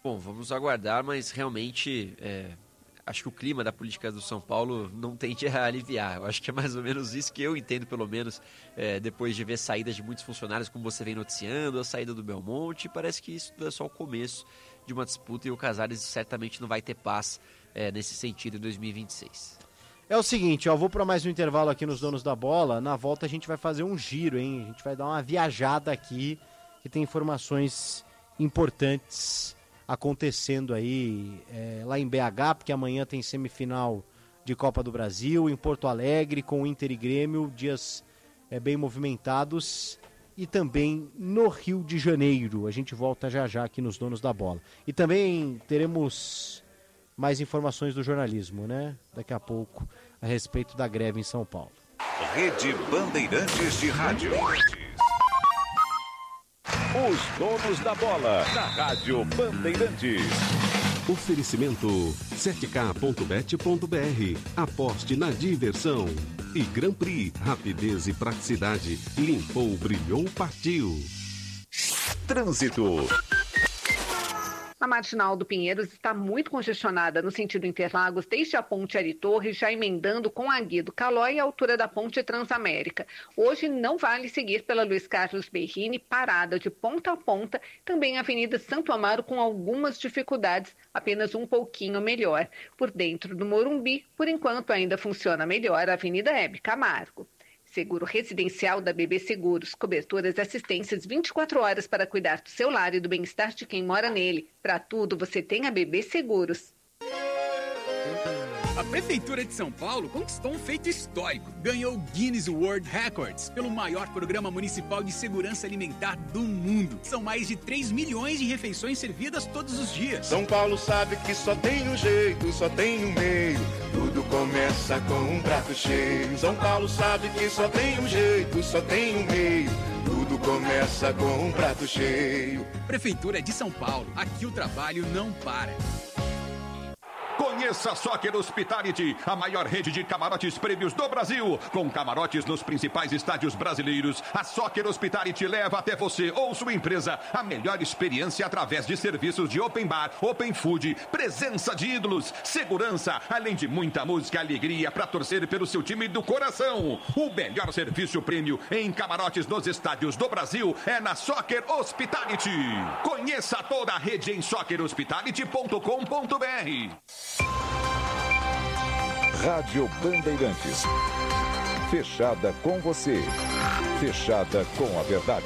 Bom, vamos aguardar, mas realmente acho que o clima da política do São Paulo não tende a aliviar. Eu acho que é mais ou menos isso que eu entendo, pelo menos, depois de ver saídas de muitos funcionários, como você vem noticiando, a saída do Belmonte. Parece que isso é só o começo de uma disputa e o Casares certamente não vai ter paz nesse sentido em 2026. É o seguinte, vou para mais um intervalo aqui nos Donos da Bola. Na volta a gente vai fazer um giro, hein? A gente vai dar uma viajada aqui, que tem informações importantes acontecendo aí lá em BH, porque amanhã tem semifinal de Copa do Brasil, em Porto Alegre, com Inter e Grêmio, dias bem movimentados, e também no Rio de Janeiro. A gente volta já aqui nos Donos da Bola. E também teremos mais informações do jornalismo, né? Daqui a pouco, a respeito da greve em São Paulo. Rede Bandeirantes de Rádio. Os Donos da Bola, na Rádio Bandeirantes. Oferecimento 7k.bet.br. Aposte na diversão. E Grand Prix, rapidez e praticidade. Limpou, brilhou, partiu. Trânsito. A Marginal do Pinheiros está muito congestionada no sentido Interlagos, desde a ponte Ari Torres, já emendando com a Guido Calói à altura da ponte Transamérica. Hoje não vale seguir pela Luiz Carlos Berrini, parada de ponta a ponta, também a Avenida Santo Amaro com algumas dificuldades, apenas um pouquinho melhor. Por dentro do Morumbi, por enquanto ainda funciona melhor a Avenida Hebe Camargo. Seguro residencial da BB Seguros, coberturas e assistências 24 horas para cuidar do seu lar e do bem-estar de quem mora nele. Para tudo, você tem a BB Seguros. A Prefeitura de São Paulo conquistou um feito histórico. Ganhou o Guinness World Records pelo maior programa municipal de segurança alimentar do mundo. São mais de 3 milhões de refeições servidas todos os dias. São Paulo sabe que só tem um jeito, só tem um meio. Tudo começa com um prato cheio. São Paulo sabe que só tem um jeito, só tem um meio. Tudo começa com um prato cheio. Prefeitura de São Paulo. Aqui o trabalho não para. Conheça a Soccer Hospitality, a maior rede de camarotes prêmios do Brasil. Com camarotes nos principais estádios brasileiros, a Soccer Hospitality leva até você ou sua empresa a melhor experiência através de serviços de open bar, open food, presença de ídolos, segurança, além de muita música e alegria para torcer pelo seu time do coração. O melhor serviço prêmio em camarotes nos estádios do Brasil é na Soccer Hospitality. Conheça toda a rede em soccerhospitality.com.br. Rádio Bandeirantes. Fechada com você. Fechada com a verdade.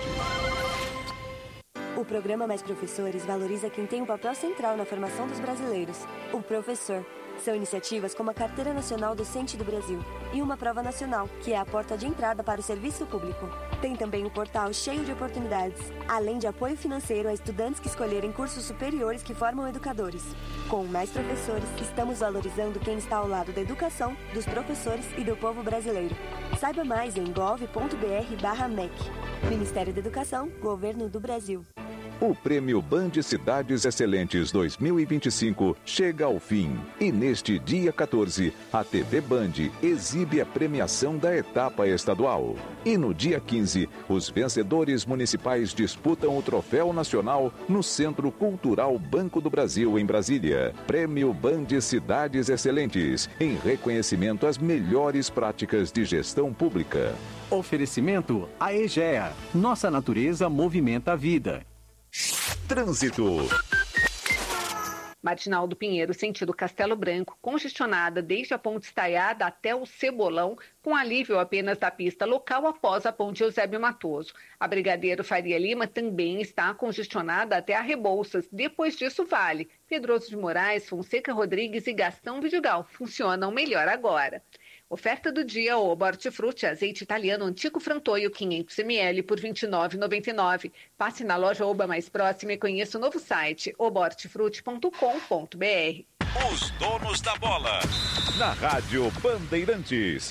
O programa Mais Professores valoriza quem tem um papel central na formação dos brasileiros, o professor. São iniciativas como a Carteira Nacional Docente do Brasil e uma prova nacional, que é a porta de entrada para o serviço público. Tem também o portal cheio de oportunidades, além de apoio financeiro a estudantes que escolherem cursos superiores que formam educadores. Com Mais Professores, estamos valorizando quem está ao lado da educação, dos professores e do povo brasileiro. Saiba mais em gov.br/MEC. Ministério da Educação, Governo do Brasil. O Prêmio Band Cidades Excelentes 2025 chega ao fim. E neste dia 14, a TV Band exibe a premiação da etapa estadual. E no dia 15, os vencedores municipais disputam o Troféu Nacional no Centro Cultural Banco do Brasil, em Brasília. Prêmio Band Cidades Excelentes, em reconhecimento às melhores práticas de gestão pública. Oferecimento AEGEA. Nossa natureza movimenta a vida. Trânsito. Marginal do Pinheiro, sentido Castelo Branco, congestionada desde a ponte Estaiada até o Cebolão, com alívio apenas da pista local após a ponte Eusébio Matoso. A Brigadeiro Faria Lima também está congestionada até a Rebouças. Depois disso, Vale, Pedroso de Moraes, Fonseca Rodrigues e Gastão Vidigal funcionam melhor agora. Oferta do dia, Oba Hortifruti, azeite italiano Antico Frantoio, 500 ml por R$ 29,99. Passe na loja Oba mais próxima e conheça o novo site, obahortifruti.com.br. Os Donos da Bola, na Rádio Bandeirantes.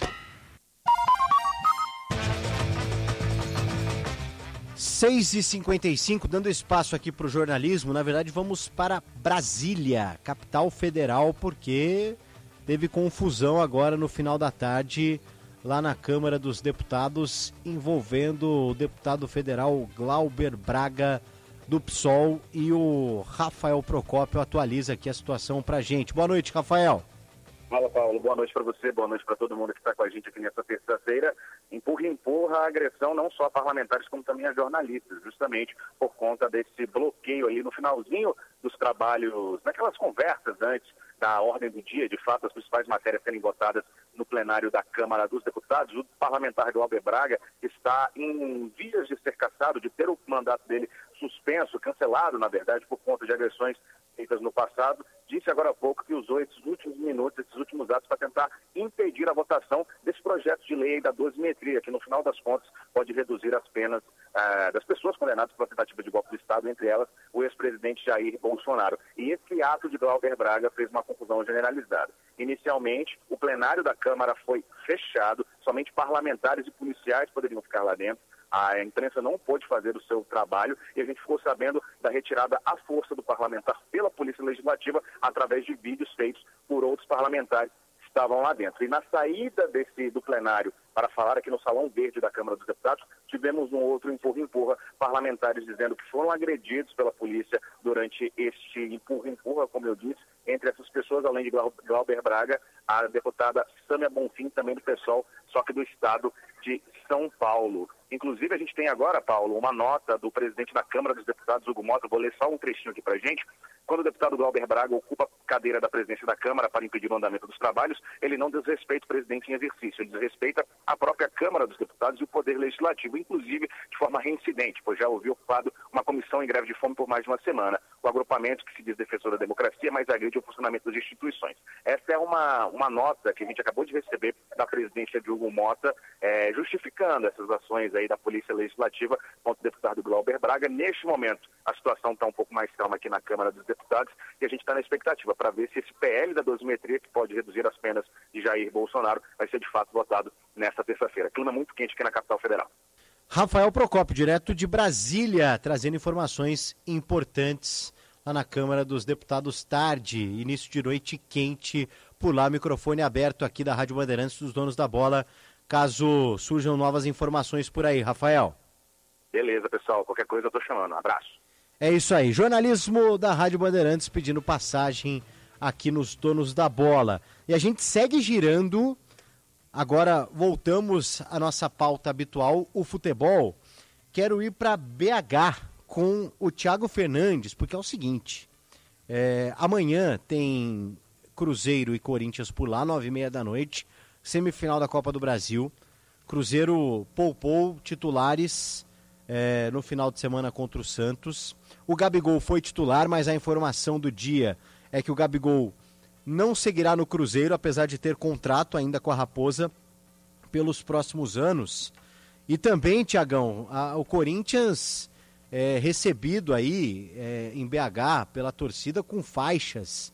6h55, dando espaço aqui para o jornalismo. Na verdade, vamos para Brasília, capital federal, porque teve confusão agora no final da tarde lá na Câmara dos Deputados, envolvendo o deputado federal Glauber Braga do PSOL, e o Rafael Procópio atualiza aqui a situação pra gente. Boa noite, Rafael. Fala, Paulo. Boa noite para você, boa noite para todo mundo que está com a gente aqui nessa terça-feira. Empurra a agressão não só a parlamentares, como também a jornalistas, justamente por conta desse bloqueio aí no finalzinho dos trabalhos, naquelas conversas antes da ordem do dia, de fato, as principais matérias serem votadas no plenário da Câmara dos Deputados. O parlamentar Glauber Braga está em vias de ser cassado, de ter o mandato dele suspenso, cancelado, na verdade, por conta de agressões feitas no passado. Disse agora há pouco que usou esses últimos minutos, esses últimos atos para tentar impedir a votação desse projeto de lei da dosimetria, que no final das contas pode reduzir as penas das pessoas condenadas pela tentativa de golpe de Estado, entre elas o ex-presidente Jair Bolsonaro. E esse ato de Glauber Braga fez uma confusão generalizada. Inicialmente, o plenário da Câmara foi fechado, somente parlamentares e policiais poderiam ficar lá dentro. A imprensa não pôde fazer o seu trabalho e a gente ficou sabendo da retirada à força do parlamentar pela Polícia Legislativa através de vídeos feitos por outros parlamentares que estavam lá dentro. E na saída do plenário para falar aqui no Salão Verde da Câmara dos Deputados, tivemos um outro empurra-empurra, parlamentares dizendo que foram agredidos pela polícia durante este empurra-empurra, como eu disse, entre essas pessoas, além de Glauber Braga, a deputada Sâmia Bonfim, também do PSOL, só que do estado de São Paulo. Inclusive, a gente tem agora, Paulo, uma nota do presidente da Câmara dos Deputados, Hugo Mota. Vou ler só um trechinho aqui pra gente. Quando o deputado Glauber Braga ocupa a cadeira da presidência da Câmara para impedir o andamento dos trabalhos, ele não desrespeita o presidente em exercício, ele desrespeita a própria Câmara dos Deputados e o Poder Legislativo, inclusive de forma reincidente, pois já havia ocupado uma comissão em greve de fome por mais de uma semana. O agrupamento que se diz defensor da democracia, mas agride o funcionamento das instituições. Essa é uma nota que a gente acabou de receber da presidência de Hugo Mota, justificando essas ações aí da Polícia Legislativa contra o deputado Glauber Braga. Neste momento, a situação está um pouco mais calma aqui na Câmara dos Deputados e a gente está na expectativa para ver se esse PL da dosimetria, que pode reduzir as penas de Jair Bolsonaro, vai ser de fato votado nesta terça-feira. Clima muito quente aqui na capital federal. Rafael Procópio, direto de Brasília, trazendo informações importantes lá na Câmara dos Deputados. Tarde, início de noite quente, por lá, microfone aberto aqui da Rádio Bandeirantes dos Donos da Bola, caso surjam novas informações por aí. Rafael. Beleza, pessoal, qualquer coisa eu tô chamando. Um abraço. É isso aí, jornalismo da Rádio Bandeirantes pedindo passagem aqui nos Donos da Bola. E a gente segue girando. Agora voltamos à nossa pauta habitual, o futebol. Quero ir para BH com o Thiago Fernandes, porque é o seguinte, amanhã tem Cruzeiro e Corinthians por lá, 9h30 da noite, semifinal da Copa do Brasil. Cruzeiro poupou titulares no final de semana contra o Santos. O Gabigol foi titular, mas a informação do dia é que o Gabigol não seguirá no Cruzeiro, apesar de ter contrato ainda com a Raposa pelos próximos anos. E também, Thiagão, o Corinthians recebido aí em BH pela torcida com faixas.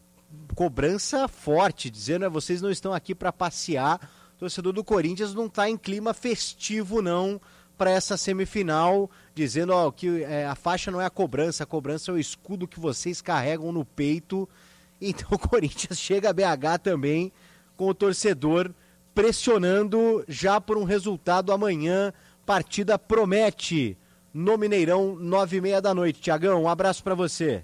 Cobrança forte, dizendo vocês não estão aqui para passear. O torcedor do Corinthians não está em clima festivo não para essa semifinal, dizendo que a faixa não é a cobrança é o escudo que vocês carregam no peito. Então o Corinthians chega a BH também com o torcedor pressionando já por um resultado amanhã. Partida promete no Mineirão, 9h30 da noite. Thiagão, um abraço para você.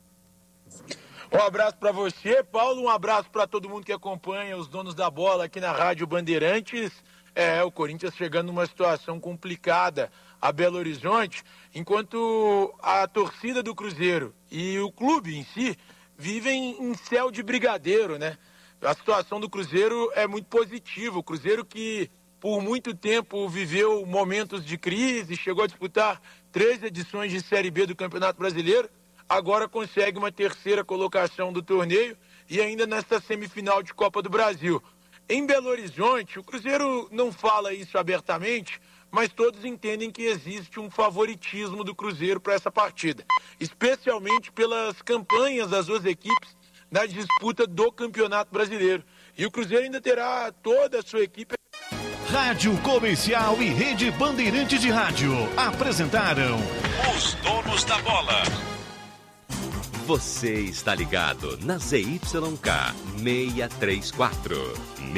Um abraço para você, Paulo, um abraço para todo mundo que acompanha os Donos da Bola aqui na Rádio Bandeirantes. O Corinthians chegando numa situação complicada a Belo Horizonte, enquanto a torcida do Cruzeiro e o clube em si vivem em céu de brigadeiro, né? A situação do Cruzeiro é muito positiva. O Cruzeiro que por muito tempo viveu momentos de crise, chegou a disputar 3 edições de Série B do Campeonato Brasileiro, agora consegue uma terceira colocação do torneio e ainda nesta semifinal de Copa do Brasil. Em Belo Horizonte, o Cruzeiro não fala isso abertamente, mas todos entendem que existe um favoritismo do Cruzeiro para essa partida, especialmente pelas campanhas das duas equipes na disputa do Campeonato Brasileiro. E o Cruzeiro ainda terá toda a sua equipe. Rádio Comercial e Rede Bandeirantes de Rádio apresentaram os Donos da Bola. Você está ligado na ZYK 634,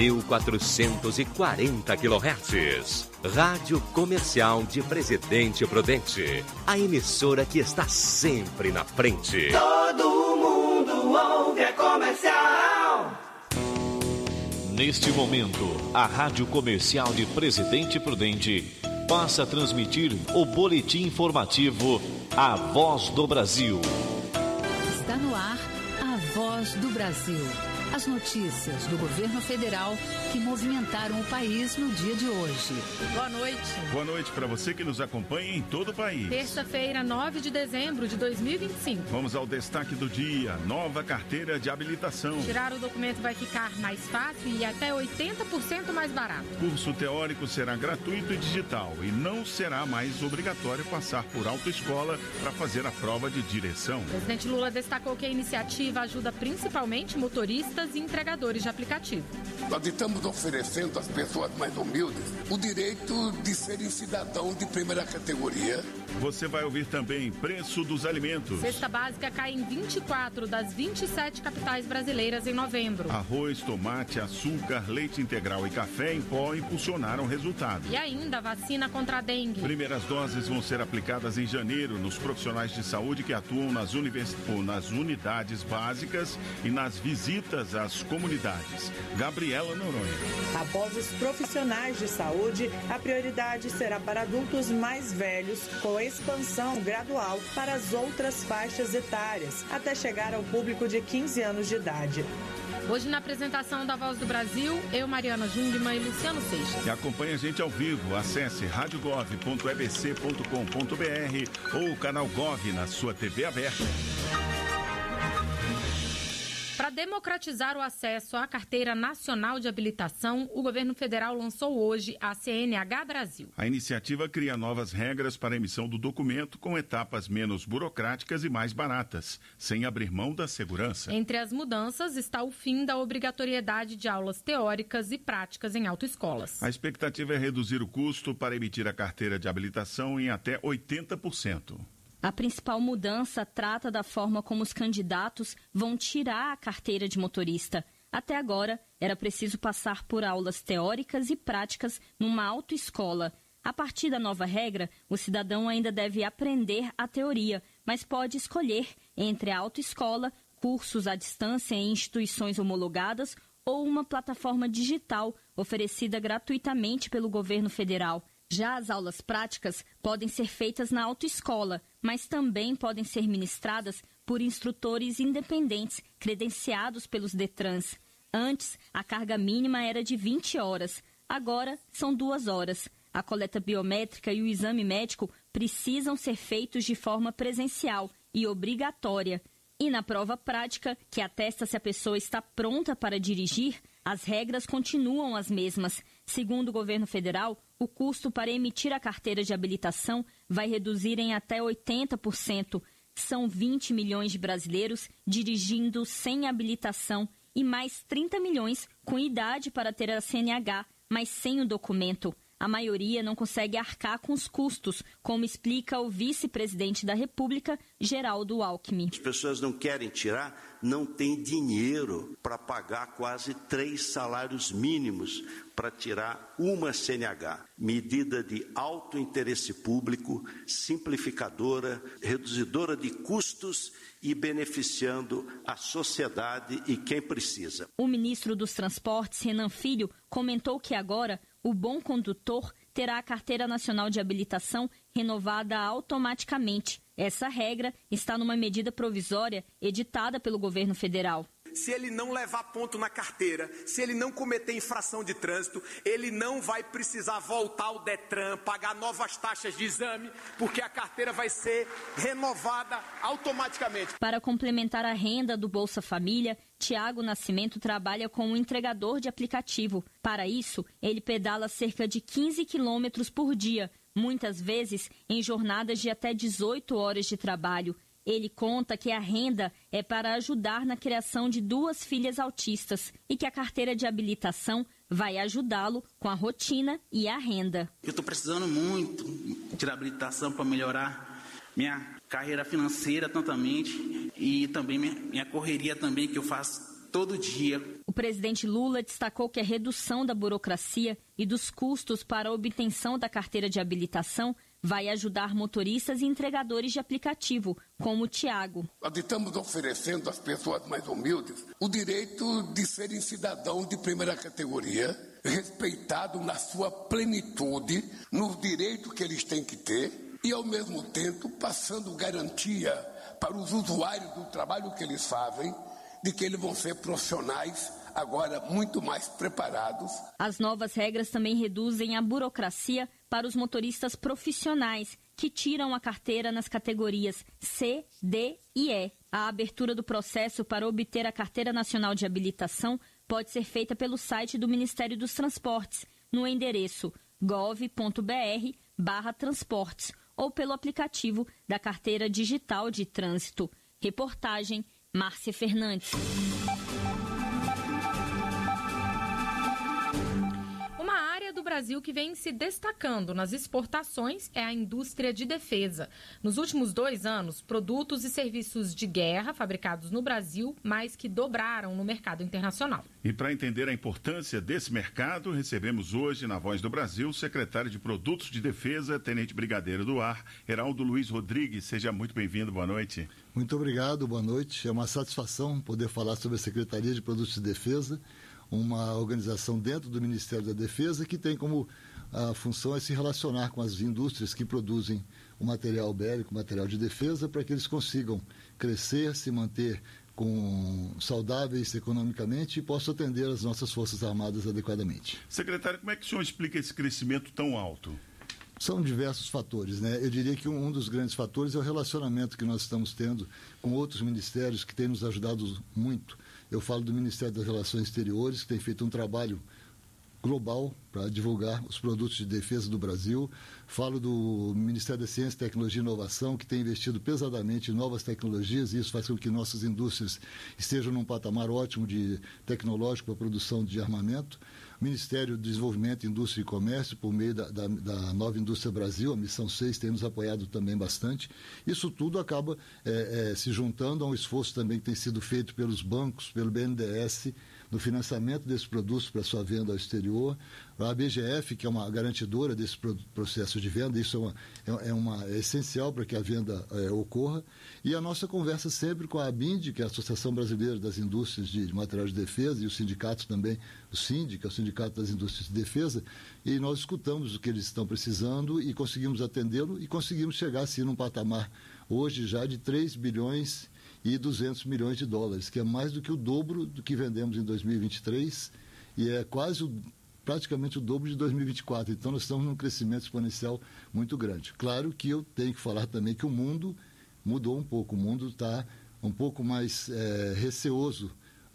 1440 kHz. Rádio Comercial de Presidente Prudente. A emissora que está sempre na frente. Todo mundo ouve a Comercial. Neste momento, a Rádio Comercial de Presidente Prudente passa a transmitir o boletim informativo A Voz do Brasil. Está no ar A Voz do Brasil. As notícias do governo federal que movimentaram o país no dia de hoje. Boa noite. Boa noite para você que nos acompanha em todo o país. Terça-feira, 9 de dezembro de 2025. Vamos ao destaque do dia. Nova carteira de habilitação. Tirar o documento vai ficar mais fácil e até 80% mais barato. Curso teórico será gratuito e digital e não será mais obrigatório passar por autoescola para fazer a prova de direção. O presidente Lula destacou que a iniciativa ajuda principalmente motoristas e entregadores de aplicativo. Nós estamos oferecendo às pessoas mais humildes o direito de serem cidadão de primeira categoria. Você vai ouvir também preço dos alimentos. Cesta básica cai em 24 das 27 capitais brasileiras em novembro. Arroz, tomate, açúcar, leite integral e café em pó impulsionaram o resultado. E ainda a vacina contra a dengue. Primeiras doses vão ser aplicadas em janeiro nos profissionais de saúde que atuam nas unidades básicas e nas visitas às comunidades. Gabriela Noronha. Após os profissionais de saúde, a prioridade será para adultos mais velhos, com expansão gradual para as outras faixas etárias, até chegar ao público de 15 anos de idade. Hoje, na apresentação da Voz do Brasil, eu, Mariana Jungmann e Luciano Seixas. E acompanhe a gente ao vivo. Acesse radiogov.ebc.com.br ou o canal Gov na sua TV aberta. Para democratizar o acesso à Carteira Nacional de Habilitação, o governo federal lançou hoje a CNH Brasil. A iniciativa cria novas regras para a emissão do documento com etapas menos burocráticas e mais baratas, sem abrir mão da segurança. Entre as mudanças está o fim da obrigatoriedade de aulas teóricas e práticas em autoescolas. A expectativa é reduzir o custo para emitir a carteira de habilitação em até 80%. A principal mudança trata da forma como os candidatos vão tirar a carteira de motorista. Até agora, era preciso passar por aulas teóricas e práticas numa autoescola. A partir da nova regra, o cidadão ainda deve aprender a teoria, mas pode escolher entre a autoescola, cursos à distância em instituições homologadas ou uma plataforma digital oferecida gratuitamente pelo governo federal. Já as aulas práticas podem ser feitas na autoescola, mas também podem ser ministradas por instrutores independentes, credenciados pelos Detrans. Antes, a carga mínima era de 20 horas, agora são 2 horas. A coleta biométrica e o exame médico precisam ser feitos de forma presencial e obrigatória. E na prova prática, que atesta se a pessoa está pronta para dirigir, as regras continuam as mesmas. Segundo o governo federal, o custo para emitir a carteira de habilitação vai reduzir em até 80%. São 20 milhões de brasileiros dirigindo sem habilitação e mais 30 milhões com idade para ter a CNH, mas sem o documento. A maioria não consegue arcar com os custos, como explica o vice-presidente da República, Geraldo Alckmin. As pessoas não querem tirar, não tem dinheiro para pagar quase 3 salários mínimos para tirar uma CNH. Medida de alto interesse público, simplificadora, reduzidora de custos e beneficiando a sociedade e quem precisa. O ministro dos Transportes, Renan Filho, comentou que agora o bom condutor terá a Carteira Nacional de Habilitação renovada automaticamente. Essa regra está numa medida provisória editada pelo governo federal. Se ele não levar ponto na carteira, se ele não cometer infração de trânsito, ele não vai precisar voltar ao Detran, pagar novas taxas de exame, porque a carteira vai ser renovada automaticamente. Para complementar a renda do Bolsa Família, Tiago Nascimento trabalha como entregador de aplicativo. Para isso, ele pedala cerca de 15 quilômetros por dia, muitas vezes em jornadas de até 18 horas de trabalho. Ele conta que a renda é para ajudar na criação de 2 filhas autistas e que a carteira de habilitação vai ajudá-lo com a rotina e a renda. Eu estou precisando muito tirar habilitação para melhorar minha carreira financeira, tantamente, e também minha correria também que eu faço todo dia. O presidente Lula destacou que a redução da burocracia e dos custos para a obtenção da carteira de habilitação vai ajudar motoristas e entregadores de aplicativo, como o Tiago. Nós estamos oferecendo às pessoas mais humildes o direito de serem cidadãos de primeira categoria, respeitado na sua plenitude, nos direitos que eles têm que ter e, ao mesmo tempo, passando garantia para os usuários do trabalho que eles fazem, de que eles vão ser profissionais agora muito mais preparados. As novas regras também reduzem a burocracia para os motoristas profissionais que tiram a carteira nas categorias C, D e E. A abertura do processo para obter a Carteira Nacional de Habilitação pode ser feita pelo site do Ministério dos Transportes, no endereço gov.br/transportes ou pelo aplicativo da Carteira Digital de Trânsito. Reportagem Márcia Fernandes. Uma área do Brasil que vem se destacando nas exportações é a indústria de defesa. Nos últimos 2 anos, produtos e serviços de guerra fabricados no Brasil mais que dobraram no mercado internacional. E para entender a importância desse mercado, recebemos hoje, na Voz do Brasil, o secretário de Produtos de Defesa, Tenente Brigadeiro do Ar, Heraldo Luiz Rodrigues. Seja muito bem-vindo, boa noite. Muito obrigado, boa noite. É uma satisfação poder falar sobre a Secretaria de Produtos de Defesa, uma organização dentro do Ministério da Defesa que tem como a função é se relacionar com as indústrias que produzem o material bélico, o material de defesa, para que eles consigam crescer, se manter saudáveis economicamente e possam atender as nossas Forças Armadas adequadamente. Secretário, como é que o senhor explica esse crescimento tão alto? São diversos fatores, né? Eu diria que um dos grandes fatores é o relacionamento que nós estamos tendo com outros ministérios que têm nos ajudado muito. Eu falo do Ministério das Relações Exteriores, que tem feito um trabalho global para divulgar os produtos de defesa do Brasil. Falo do Ministério da Ciência, Tecnologia e Inovação, que tem investido pesadamente em novas tecnologias, e isso faz com que nossas indústrias estejam num patamar ótimo tecnológico para a produção de armamento. Ministério do Desenvolvimento, Indústria e Comércio, por meio da Nova Indústria Brasil, a Missão 6 tem nos apoiado também bastante. Isso tudo acaba se juntando a um esforço também que tem sido feito pelos bancos, pelo BNDES, no financiamento desses produtos para sua venda ao exterior. A BGF, que é uma garantidora desse processo de venda, isso é essencial para que a venda ocorra. E a nossa conversa sempre com a ABIND, que é a Associação Brasileira das Indústrias de Material de Defesa, e os sindicatos também, o SIND, que é o Sindicato das Indústrias de Defesa, e nós escutamos o que eles estão precisando e conseguimos atendê-lo e conseguimos chegar assim num patamar hoje já de 3 bilhões e 200 milhões de dólares, que é mais do que o dobro do que vendemos em 2023 e é praticamente o dobro de 2024. Então, nós estamos num crescimento exponencial muito grande. Claro que eu tenho que falar também que o mundo mudou um pouco. O mundo está um pouco mais receoso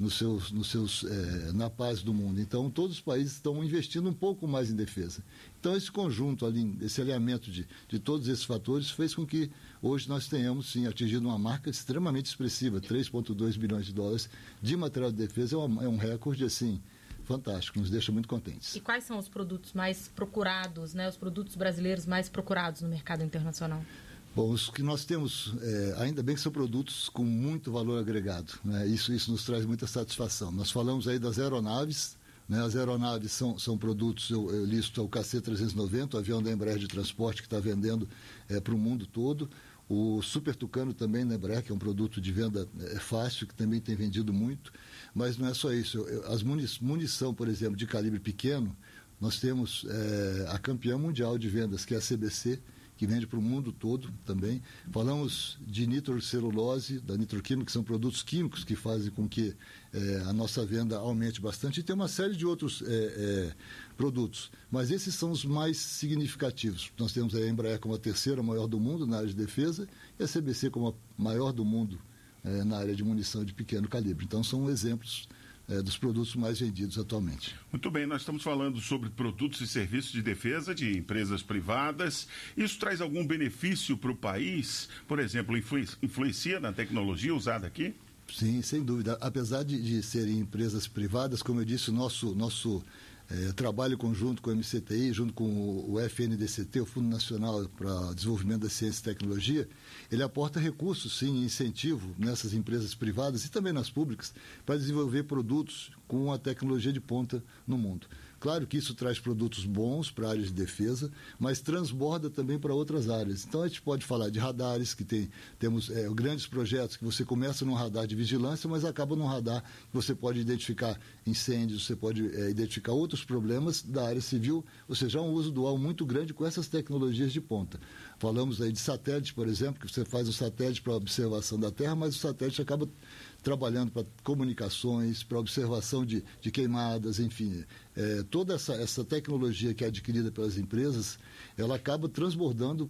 na paz do mundo. Então, todos os países estão investindo um pouco mais em defesa. Então, esse conjunto, esse alinhamento de todos esses fatores fez com que hoje nós tenhamos, sim, atingido uma marca extremamente expressiva, 3,2 bilhões de dólares de material de defesa. É um recorde, assim, fantástico, nos deixa muito contentes. E quais são os produtos mais procurados, né? Os produtos brasileiros mais procurados no mercado internacional? Bom, os que nós temos, ainda bem que são produtos com muito valor agregado, né? Isso nos traz muita satisfação. Nós falamos aí das aeronaves, né? As aeronaves são produtos, eu listo o KC-390, o avião da Embraer de transporte que está vendendo para o mundo todo. O Super Tucano também da Embraer, que é um produto de venda fácil, que também tem vendido muito. Mas não é só isso. As munição, por exemplo, de calibre pequeno, nós temos a campeã mundial de vendas, que é a CBC, que vende para o mundo todo também. Falamos de nitrocelulose, da nitroquímica, que são produtos químicos que fazem com que a nossa venda aumente bastante. E tem uma série de outros produtos. Mas esses são os mais significativos. Nós temos a Embraer como a terceira maior do mundo na área de defesa e a CBC como a maior do mundo na área de munição de pequeno calibre. Então, são exemplos dos produtos mais vendidos atualmente. Muito bem, nós estamos falando sobre produtos e serviços de defesa de empresas privadas. Isso traz algum benefício para o país? Por exemplo, influencia na tecnologia usada aqui? Sim, sem dúvida. Apesar de serem empresas privadas, como eu disse, o nosso trabalho conjunto com o MCTI, junto com o FNDCT, o Fundo Nacional para Desenvolvimento da Ciência e Tecnologia, ele aporta recursos, sim, incentivo nessas empresas privadas e também nas públicas para desenvolver produtos com a tecnologia de ponta no mundo. Claro que isso traz produtos bons para a área de defesa, mas transborda também para outras áreas. Então, a gente pode falar de radares, que temos grandes projetos que você começa num radar de vigilância, mas acaba num radar que você pode identificar incêndios, você pode identificar outros problemas da área civil, ou seja, há um uso dual muito grande com essas tecnologias de ponta. Falamos aí de satélite, por exemplo, que você faz o satélite para observação da Terra, mas o satélite acaba trabalhando para comunicações, para observação de queimadas, enfim. Toda essa tecnologia que é adquirida pelas empresas, ela acaba transbordando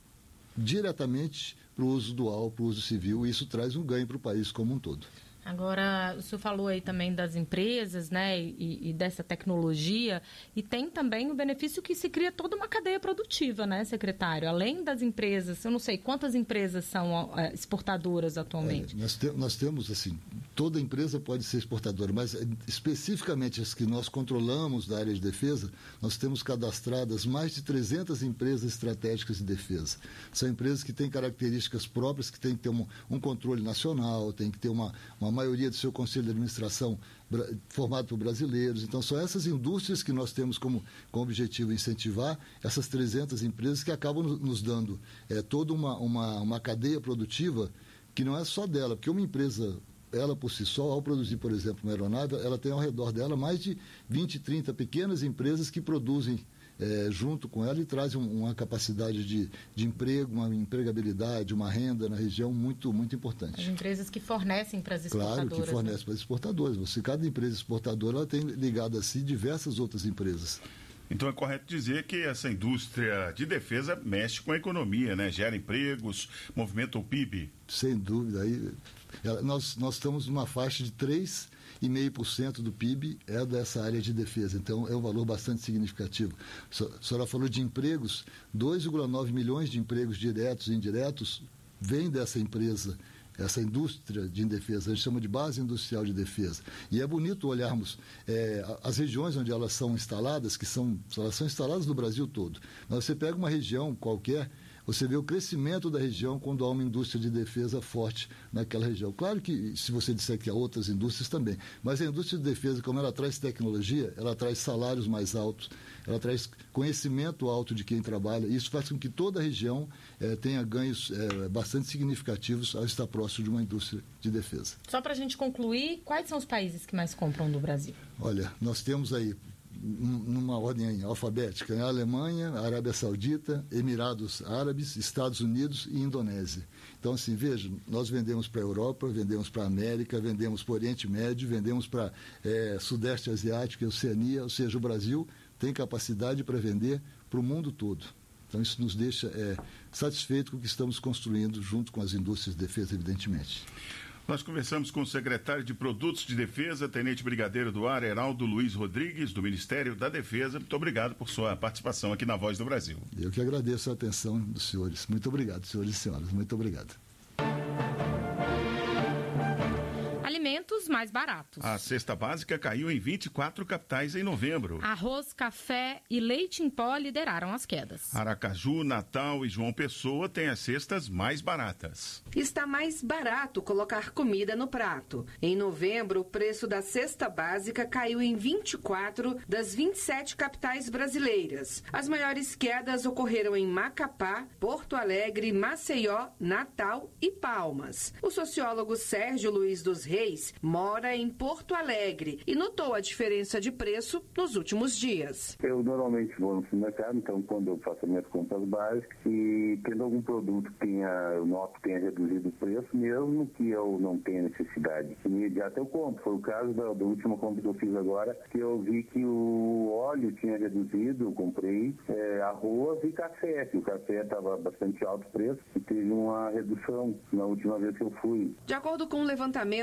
diretamente para o uso dual, para o uso civil, e isso traz um ganho para o país como um todo. Agora, o senhor falou aí também das empresas, né, e dessa tecnologia, e tem também o benefício que se cria toda uma cadeia produtiva, né, secretário? Além das empresas, eu não sei quantas empresas são exportadoras atualmente. Nós temos, assim, toda empresa pode ser exportadora, mas especificamente as que nós controlamos da área de defesa, nós temos cadastradas mais de 300 empresas estratégicas de defesa. São empresas que têm características próprias, que têm que ter um controle nacional, tem que ter uma maioria do seu conselho de administração formado por brasileiros. Então, são essas indústrias que nós temos como objetivo incentivar, essas 300 empresas que acabam nos dando toda uma cadeia produtiva que não é só dela, porque uma empresa, ela por si só, ao produzir, por exemplo, uma aeronave, ela tem ao redor dela mais de 20, 30 pequenas empresas que produzem junto com ela e trazem uma capacidade de emprego, uma empregabilidade, uma renda na região muito, muito importante. As empresas que fornecem para as exportadoras. Claro, que fornecem para as exportadoras. Cada empresa exportadora ela tem ligado a si diversas outras empresas. Então é correto dizer que essa indústria de defesa mexe com a economia, né? Gera empregos, movimenta o PIB. Sem dúvida. Aí, nós estamos numa faixa de 3,5% do PIB é dessa área de defesa. Então, é um valor bastante significativo. A senhora falou de empregos, 2,9 milhões de empregos diretos e indiretos vêm dessa empresa, essa indústria de defesa. A gente chama de base industrial de defesa. E é bonito olharmos as regiões onde elas são instaladas, elas são instaladas no Brasil todo. Mas você pega uma região qualquer, você vê o crescimento da região quando há uma indústria de defesa forte naquela região. Claro que, se você disser que há outras indústrias também, mas a indústria de defesa, como ela traz tecnologia, ela traz salários mais altos, ela traz conhecimento alto de quem trabalha, e isso faz com que toda a região tenha ganhos bastante significativos ao estar próximo de uma indústria de defesa. Só para a gente concluir, quais são os países que mais compram do Brasil? Olha, nós temos aí, numa ordem alfabética, a Alemanha, a Arábia Saudita, Emirados Árabes, Estados Unidos e Indonésia. Então, assim, veja, nós vendemos para a Europa, vendemos para a América, vendemos para o Oriente Médio, vendemos para Sudeste Asiático e Oceania, ou seja, o Brasil tem capacidade para vender para o mundo todo. Então, isso nos deixa satisfeitos com o que estamos construindo junto com as indústrias de defesa, evidentemente. Nós conversamos com o secretário de Produtos de Defesa, Tenente Brigadeiro do Ar, Heraldo Luiz Rodrigues, do Ministério da Defesa. Muito obrigado por sua participação aqui na Voz do Brasil. Eu que agradeço a atenção dos senhores. Muito obrigado, senhores e senhoras. Muito obrigado. Alimentos mais baratos. A cesta básica caiu em 24 capitais em novembro. Arroz, café e leite em pó lideraram as quedas. Aracaju, Natal e João Pessoa têm as cestas mais baratas. Está mais barato colocar comida no prato. Em novembro, o preço da cesta básica caiu em 24 das 27 capitais brasileiras. As maiores quedas ocorreram em Macapá, Porto Alegre, Maceió, Natal e Palmas. O sociólogo Sérgio Luiz dos Reis mora em Porto Alegre e notou a diferença de preço nos últimos dias. Eu normalmente vou no supermercado, então quando eu faço minhas compras básicas e tendo algum produto que eu noto que tenha reduzido o preço, mesmo que eu não tenha necessidade imediata, eu compro. Foi o caso da última compra que eu fiz agora, que eu vi que o óleo tinha reduzido, eu comprei arroz e café, que o café estava bastante alto o preço e teve uma redução na última vez que eu fui. De acordo com um levantamento feito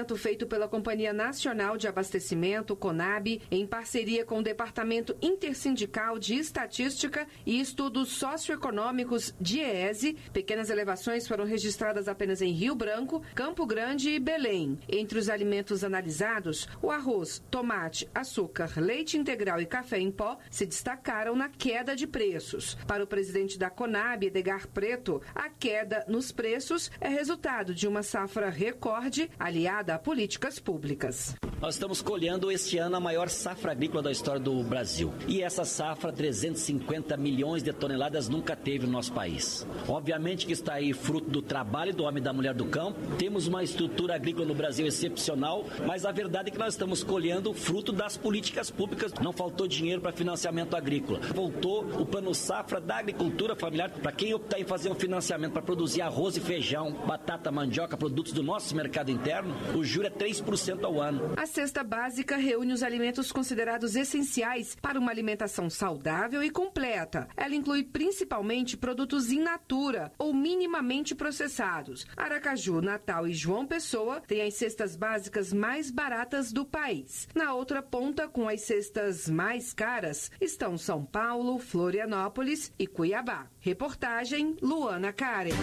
feito pela Companhia Nacional de Abastecimento, CONAB, em parceria com o Departamento Intersindical de Estatística e Estudos Socioeconômicos, DIEESE. Pequenas elevações foram registradas apenas em Rio Branco, Campo Grande e Belém. Entre os alimentos analisados, o arroz, tomate, açúcar, leite integral e café em pó se destacaram na queda de preços. Para o presidente da CONAB, Edgar Preto, a queda nos preços é resultado de uma safra recorde aliada a políticas públicas. Nós estamos colhendo este ano a maior safra agrícola da história do Brasil. E essa safra, 350 milhões de toneladas, nunca teve no nosso país. Obviamente que está aí fruto do trabalho do homem e da mulher do campo. Temos uma estrutura agrícola no Brasil excepcional, mas a verdade é que nós estamos colhendo fruto das políticas públicas. Não faltou dinheiro para financiamento agrícola. Voltou o plano safra da agricultura familiar para quem optar em fazer um financiamento para produzir arroz e feijão, batata, mandioca, produtos do nosso mercado interno. O juro é 3% ao ano. A cesta básica reúne os alimentos considerados essenciais para uma alimentação saudável e completa. Ela inclui principalmente produtos in natura ou minimamente processados. Aracaju, Natal e João Pessoa têm as cestas básicas mais baratas do país. Na outra ponta, com as cestas mais caras, estão São Paulo, Florianópolis e Cuiabá. Reportagem Luana Karen.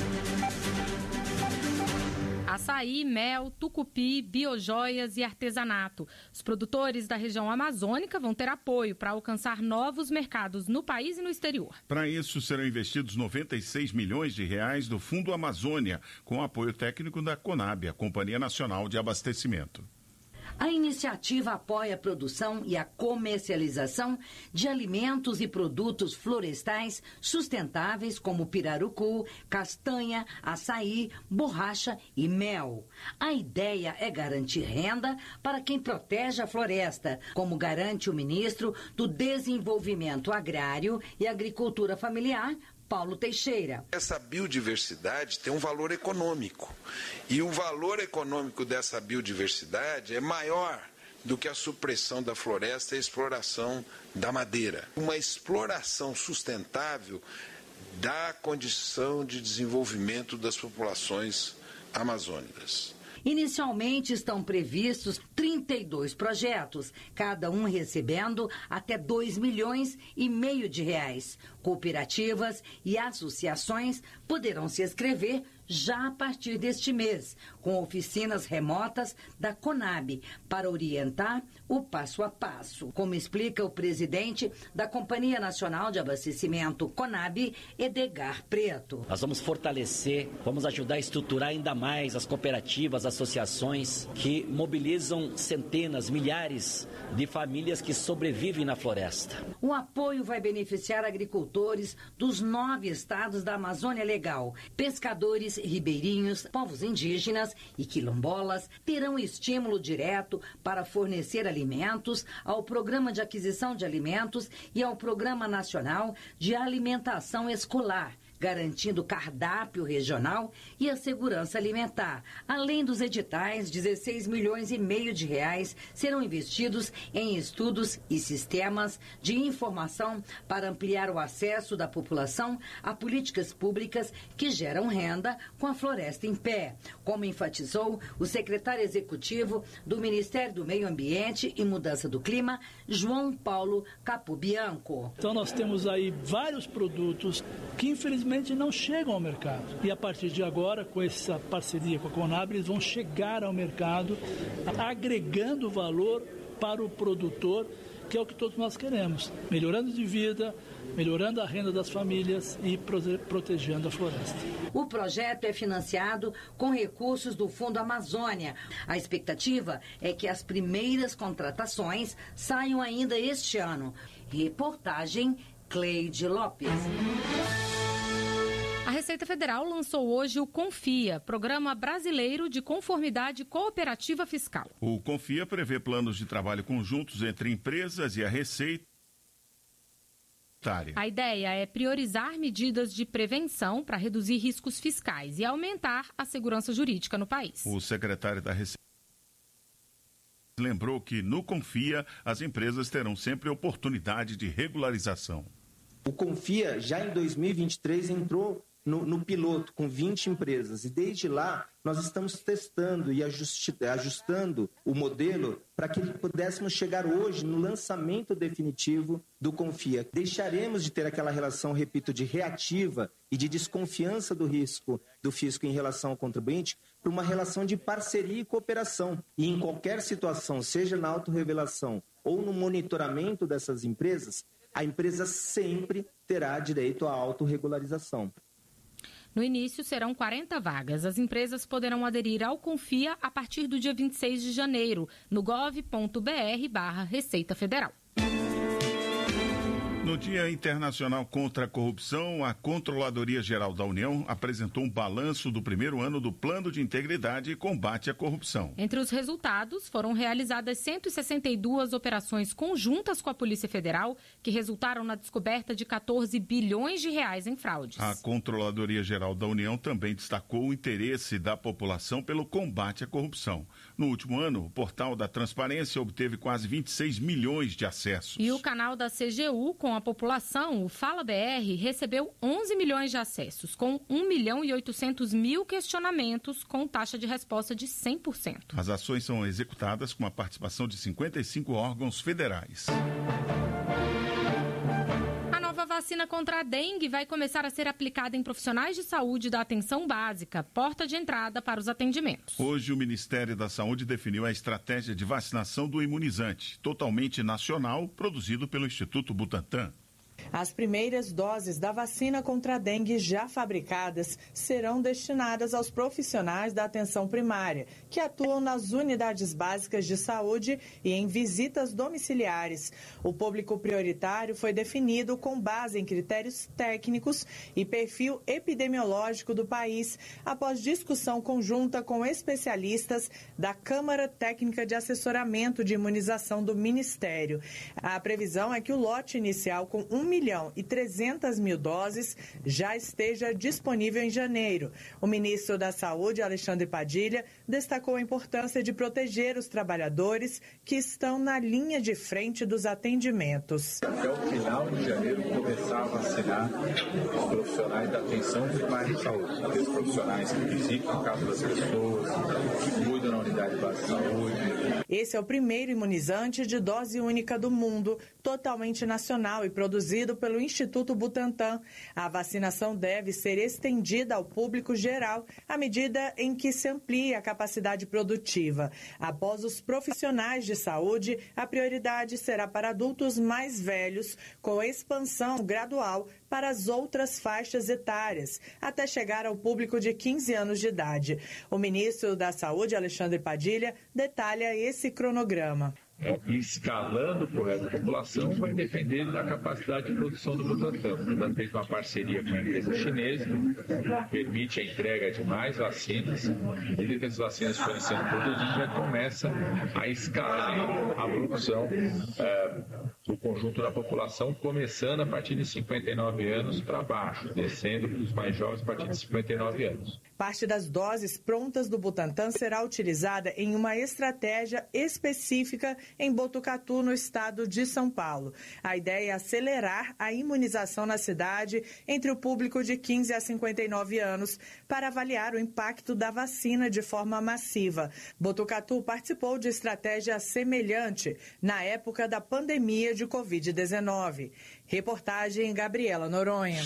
Açaí, mel, tucupi, biojoias e artesanato. Os produtores da região amazônica vão ter apoio para alcançar novos mercados no país e no exterior. Para isso, serão investidos 96 milhões de reais do Fundo Amazônia, com apoio técnico da CONAB, a Companhia Nacional de Abastecimento. A iniciativa apoia a produção e a comercialização de alimentos e produtos florestais sustentáveis como pirarucu, castanha, açaí, borracha e mel. A ideia é garantir renda para quem protege a floresta, como garante o ministro do Desenvolvimento Agrário e Agricultura Familiar, Paulo Teixeira. Essa biodiversidade tem um valor econômico. E o valor econômico dessa biodiversidade é maior do que a supressão da floresta e a exploração da madeira. Uma exploração sustentável dá condição de desenvolvimento das populações amazônicas. Inicialmente estão previstos 32 projetos, cada um recebendo até 2,5 milhões de reais. Cooperativas e associações poderão se inscrever já a partir deste mês, com oficinas remotas da CONAB para orientar o passo a passo, como explica o presidente da Companhia Nacional de Abastecimento, CONAB, Edgar Preto. Nós vamos fortalecer, vamos ajudar a estruturar ainda mais as cooperativas, associações que mobilizam centenas, milhares de famílias que sobrevivem na floresta. O apoio vai beneficiar agricultores dos 9 estados da Amazônia Legal. Pescadores ribeirinhos, povos indígenas e quilombolas terão estímulo direto para fornecer alimentos ao Programa de Aquisição de Alimentos e ao Programa Nacional de Alimentação Escolar, garantindo cardápio regional e a segurança alimentar. Além dos editais, 16,5 milhões de reais serão investidos em estudos e sistemas de informação para ampliar o acesso da população a políticas públicas que geram renda com a floresta em pé, como enfatizou o secretário executivo do Ministério do Meio Ambiente e Mudança do Clima, João Paulo Capobianco. Então nós temos aí vários produtos que infelizmente não chegam ao mercado. E a partir de agora, com essa parceria com a CONAB, eles vão chegar ao mercado agregando valor para o produtor, que é o que todos nós queremos, melhorando de vida, melhorando a renda das famílias e protegendo a floresta. O projeto é financiado com recursos do Fundo Amazônia. A expectativa é que as primeiras contratações saiam ainda este ano. Reportagem Cleide Lopes. A Receita Federal lançou hoje o Confia, Programa Brasileiro de Conformidade Cooperativa Fiscal. O Confia prevê planos de trabalho conjuntos entre empresas e a Receita. A ideia é priorizar medidas de prevenção para reduzir riscos fiscais e aumentar a segurança jurídica no país. O secretário da Receita lembrou que no Confia as empresas terão sempre oportunidade de regularização. O Confia já em 2023 entrou no piloto com 20 empresas e desde lá nós estamos testando e ajustando o modelo para que pudéssemos chegar hoje no lançamento definitivo do Confia. Deixaremos de ter aquela relação, repito, de reativa e de desconfiança do risco do fisco em relação ao contribuinte para uma relação de parceria e cooperação. E em qualquer situação, seja na autorrevelação ou no monitoramento dessas empresas, a empresa sempre terá direito à autorregularização. No início, serão 40 vagas. As empresas poderão aderir ao Confia a partir do dia 26 de janeiro, no gov.br/Receita Federal. No Dia Internacional contra a Corrupção, a Controladoria Geral da União apresentou um balanço do primeiro ano do Plano de Integridade e Combate à Corrupção. Entre os resultados, foram realizadas 162 operações conjuntas com a Polícia Federal, que resultaram na descoberta de 14 bilhões de reais em fraudes. A Controladoria Geral da União também destacou o interesse da população pelo combate à corrupção. No último ano, o portal da Transparência obteve quase 26 milhões de acessos. E o canal da CGU, com a população, o Fala BR, recebeu 11 milhões de acessos, com 1.800.000 questionamentos, com taxa de resposta de 100%. As ações são executadas com a participação de 55 órgãos federais. A nova vacina contra a dengue vai começar a ser aplicada em profissionais de saúde da atenção básica, porta de entrada para os atendimentos. Hoje, o Ministério da Saúde definiu a estratégia de vacinação do imunizante, totalmente nacional, produzido pelo Instituto Butantan. As primeiras doses da vacina contra a dengue já fabricadas serão destinadas aos profissionais da atenção primária, que atuam nas unidades básicas de saúde e em visitas domiciliares. O público prioritário foi definido com base em critérios técnicos e perfil epidemiológico do país, após discussão conjunta com especialistas da Câmara Técnica de Assessoramento de Imunização do Ministério. A previsão é que o lote inicial com 1.300.000 doses já esteja disponível em janeiro. O ministro da Saúde, Alexandre Padilha, destacou a importância de proteger os trabalhadores que estão na linha de frente dos atendimentos. Até o final de janeiro, começar a vacinar os profissionais da atenção primária de saúde, aqueles profissionais que visitam a casa das pessoas, que cuidam na unidade básica de saúde. Esse é o primeiro imunizante de dose única do mundo, totalmente nacional e produzido pelo Instituto Butantan. A vacinação deve ser estendida ao público geral à medida em que se amplia a capacidade produtiva. Após os profissionais de saúde, a prioridade será para adultos mais velhos, com expansão gradual para as outras faixas etárias, até chegar ao público de 15 anos de idade. O ministro da Saúde, Alexandre Padilha, detalha esse cronograma. Escalando por essa população vai depender da capacidade de produção do Butantan. O Butantan fez uma parceria com a empresa chinesa que permite a entrega de mais vacinas. À medida que as vacinas forem sendo produzidas, já começa a escalar a produção do conjunto da população, começando a partir de 59 anos para baixo, descendo para os mais jovens a partir de 59 anos. Parte das doses prontas do Butantan será utilizada em uma estratégia específica em Botucatu, no estado de São Paulo. A ideia é acelerar a imunização na cidade entre o público de 15 a 59 anos para avaliar o impacto da vacina de forma massiva. Botucatu participou de estratégia semelhante na época da pandemia de Covid-19. Reportagem Gabriela Noronha.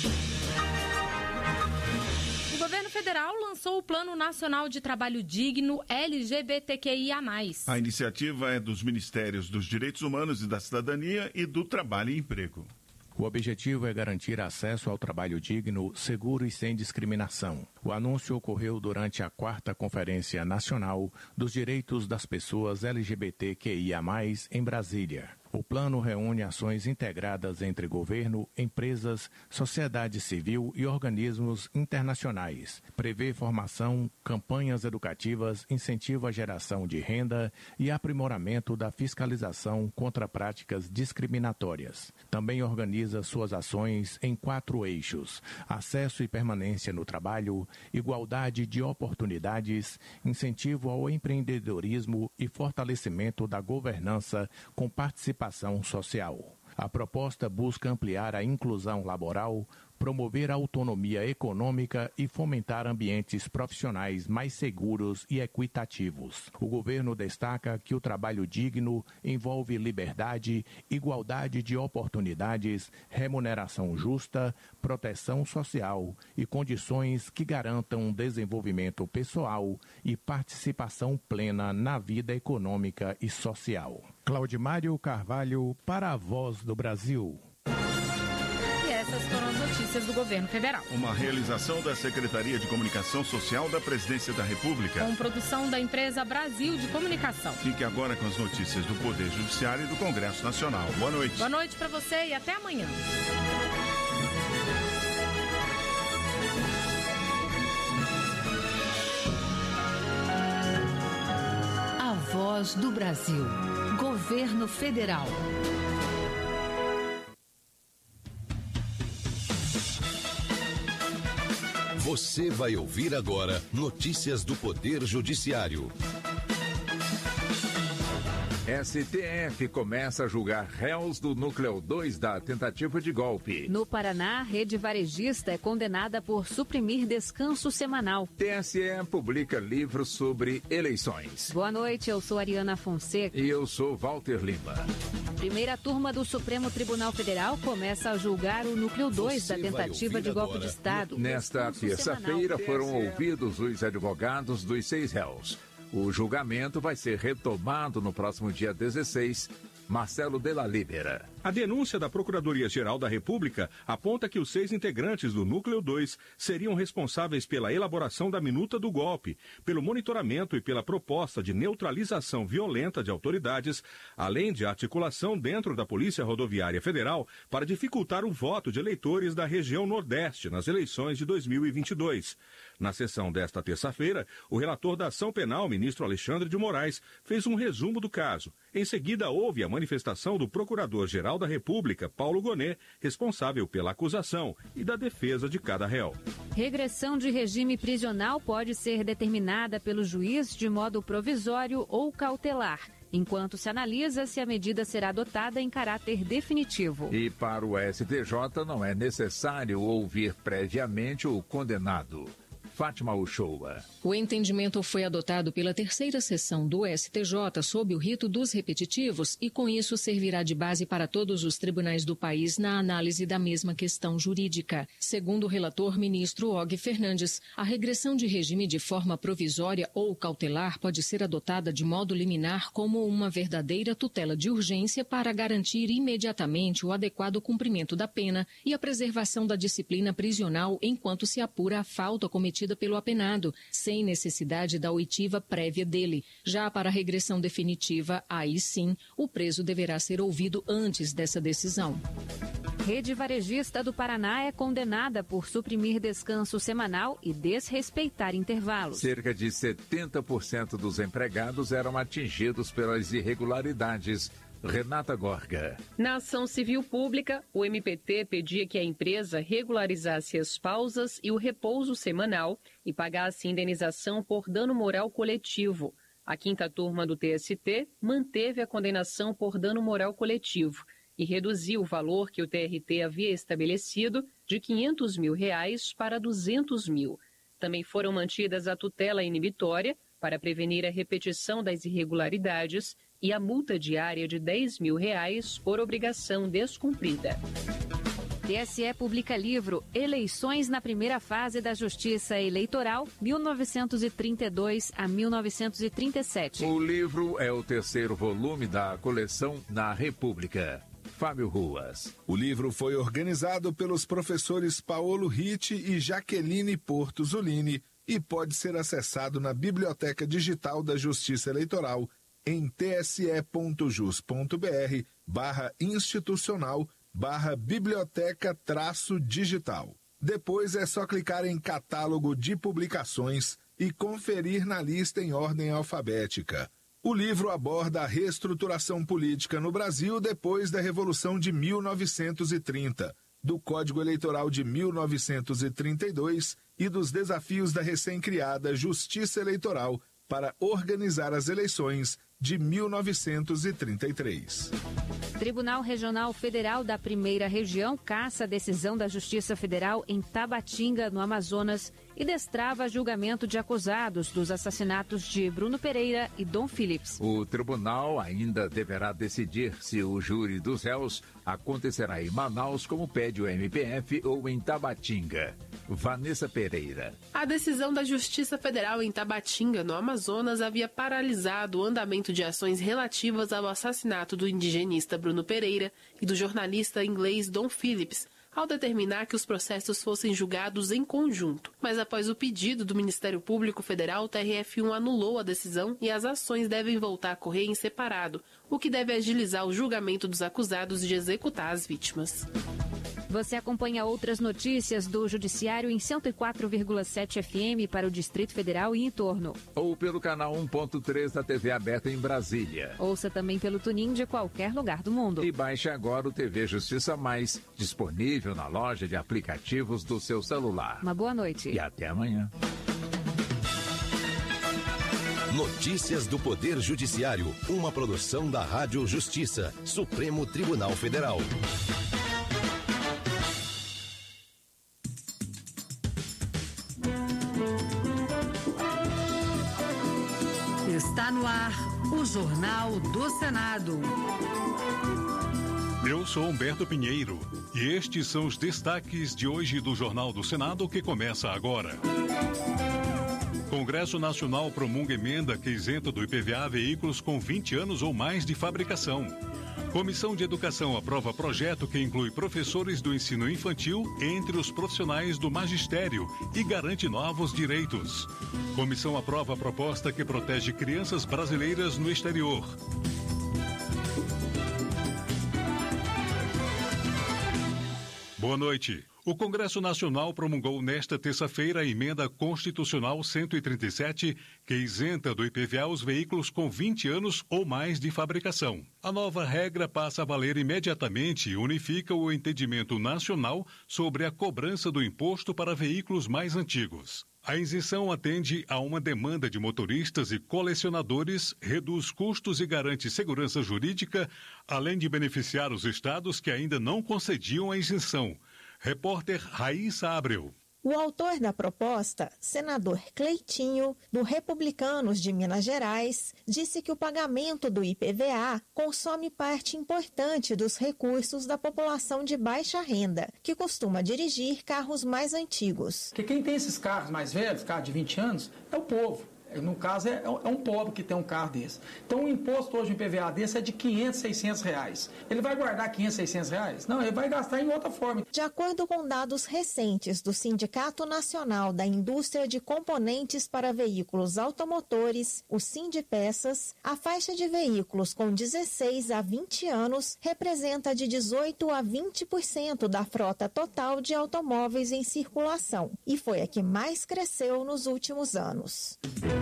O governo federal lançou o Plano Nacional de Trabalho Digno LGBTQIA+. A iniciativa é dos Ministérios dos Direitos Humanos e da Cidadania e do Trabalho e Emprego. O objetivo é garantir acesso ao trabalho digno, seguro e sem discriminação. O anúncio ocorreu durante a 4ª Conferência Nacional dos Direitos das Pessoas LGBTQIA+, em Brasília. O plano reúne ações integradas entre governo, empresas, sociedade civil e organismos internacionais. Prevê formação, campanhas educativas, incentivo à geração de renda e aprimoramento da fiscalização contra práticas discriminatórias. Também organiza suas ações em 4 eixos: acesso e permanência no trabalho, igualdade de oportunidades, incentivo ao empreendedorismo e fortalecimento da governança com participação social. A proposta busca ampliar a inclusão laboral, promover a autonomia econômica e fomentar ambientes profissionais mais seguros e equitativos. O governo destaca que o trabalho digno envolve liberdade, igualdade de oportunidades, remuneração justa, proteção social e condições que garantam desenvolvimento pessoal e participação plena na vida econômica e social. Claudimário Carvalho, para a Voz do Brasil. Essas foram as notícias do governo federal. Uma realização da Secretaria de Comunicação Social da Presidência da República. Com produção da empresa Brasil de Comunicação. Fique agora com as notícias do Poder Judiciário e do Congresso Nacional. Boa noite. Boa noite para você e até amanhã. A Voz do Brasil. Governo Federal. Você vai ouvir agora notícias do Poder Judiciário. STF começa a julgar réus do núcleo 2 da tentativa de golpe. No Paraná, a rede varejista é condenada por suprimir descanso semanal. TSE publica livro sobre eleições. Boa noite, eu sou Ariana Fonseca. E eu sou Walter Lima. Primeira turma do Supremo Tribunal Federal começa a julgar o núcleo 2 da tentativa de golpe de Estado. Nesta terça-feira foram ouvidos os advogados dos 6 réus. O julgamento vai ser retomado no próximo dia 16. Marcelo Della Libera. A denúncia da Procuradoria-Geral da República aponta que os 6 integrantes do Núcleo 2 seriam responsáveis pela elaboração da minuta do golpe, pelo monitoramento e pela proposta de neutralização violenta de autoridades, além de articulação dentro da Polícia Rodoviária Federal para dificultar o voto de eleitores da região Nordeste nas eleições de 2022. Na sessão desta terça-feira, o relator da ação penal, ministro Alexandre de Moraes, fez um resumo do caso. Em seguida, houve a manifestação do Procurador-Geral da República, Paulo Gonet, responsável pela acusação e da defesa de cada réu. Regressão de regime prisional pode ser determinada pelo juiz de modo provisório ou cautelar, enquanto se analisa se a medida será adotada em caráter definitivo. E para o STJ não é necessário ouvir previamente o condenado. Fátima Uchoa. O entendimento foi adotado pela terceira sessão do STJ sob o rito dos repetitivos e com isso servirá de base para todos os tribunais do país na análise da mesma questão jurídica. Segundo o relator ministro Og Fernandes, a regressão de regime de forma provisória ou cautelar pode ser adotada de modo liminar como uma verdadeira tutela de urgência para garantir imediatamente o adequado cumprimento da pena e a preservação da disciplina prisional enquanto se apura a falta cometida pelo apenado, sem necessidade da oitiva prévia dele. Já para a regressão definitiva, aí sim, o preso deverá ser ouvido antes dessa decisão. Rede varejista do Paraná é condenada por suprimir descanso semanal e desrespeitar intervalos. Cerca de 70% dos empregados eram atingidos pelas irregularidades. Renata Gorga. Na ação civil pública, o MPT pedia que a empresa regularizasse as pausas e o repouso semanal e pagasse indenização por dano moral coletivo. A quinta turma do TST manteve a condenação por dano moral coletivo e reduziu o valor que o TRT havia estabelecido de R$ 500 mil para R$ 200 mil. Também foram mantidas a tutela inibitória para prevenir a repetição das irregularidades e a multa diária de R$ 10 mil por obrigação descumprida. TSE publica livro Eleições na Primeira Fase da Justiça Eleitoral, 1932 a 1937. O livro é o terceiro volume da coleção Na República. Fábio Ruas. O livro foi organizado pelos professores Paolo Ritti e Jaqueline Porto Zulini e pode ser acessado na Biblioteca Digital da Justiça Eleitoral em tse.jus.br/institucional/biblioteca-digital. Depois é só clicar em Catálogo de Publicações e conferir na lista em ordem alfabética. O livro aborda a reestruturação política no Brasil depois da Revolução de 1930, do Código Eleitoral de 1932 e dos desafios da recém-criada Justiça Eleitoral para organizar as eleições de 1933. Tribunal Regional Federal da Primeira Região cassa a decisão da Justiça Federal em Tabatinga, no Amazonas, e destrava julgamento de acusados dos assassinatos de Bruno Pereira e Dom Phillips. O tribunal ainda deverá decidir se o júri dos réus acontecerá em Manaus, como pede o MPF, ou em Tabatinga. Vanessa Pereira. A decisão da Justiça Federal em Tabatinga, no Amazonas, havia paralisado o andamento de ações relativas ao assassinato do indigenista Bruno Pereira e do jornalista inglês Dom Phillips, ao determinar que os processos fossem julgados em conjunto. Mas após o pedido do Ministério Público Federal, o TRF1 anulou a decisão e as ações devem voltar a correr em separado, o que deve agilizar o julgamento dos acusados de executar as vítimas. Você acompanha outras notícias do Judiciário em 104,7 FM para o Distrito Federal e em torno. Ou pelo canal 1.3 da TV aberta em Brasília. Ouça também pelo TuneIn de qualquer lugar do mundo. E baixe agora o TV Justiça Mais, disponível na loja de aplicativos do seu celular. Uma boa noite. E até amanhã. Notícias do Poder Judiciário, uma produção da Rádio Justiça, Supremo Tribunal Federal. Está no ar o Jornal do Senado. Eu sou Humberto Pinheiro e estes são os destaques de hoje do Jornal do Senado, que começa agora. Congresso Nacional promulga emenda que isenta do IPVA veículos com 20 anos ou mais de fabricação. Comissão de Educação aprova projeto que inclui professores do ensino infantil entre os profissionais do magistério e garante novos direitos. Comissão aprova a proposta que protege crianças brasileiras no exterior. Boa noite. O Congresso Nacional promulgou nesta terça-feira a emenda constitucional 137, que isenta do IPVA os veículos com 20 anos ou mais de fabricação. A nova regra passa a valer imediatamente e unifica o entendimento nacional sobre a cobrança do imposto para veículos mais antigos. A isenção atende a uma demanda de motoristas e colecionadores, reduz custos e garante segurança jurídica, além de beneficiar os estados que ainda não concediam a isenção. Repórter Raíssa Abreu. O autor da proposta, senador Cleitinho, do Republicanos de Minas Gerais, disse que o pagamento do IPVA consome parte importante dos recursos da população de baixa renda, que costuma dirigir carros mais antigos. Porque quem tem esses carros mais velhos, carros de 20 anos, é o povo. No caso, é um pobre que tem um carro desse. Então, o imposto hoje, um IPVA desse, é de R$500, R$600. Ele vai guardar R$500, R$600? Não, ele vai gastar em outra forma. De acordo com dados recentes do Sindicato Nacional da Indústria de Componentes para Veículos Automotores, o Sindipeças, a faixa de veículos com 16 a 20 anos representa de 18% a 20% da frota total de automóveis em circulação e foi a que mais cresceu nos últimos anos.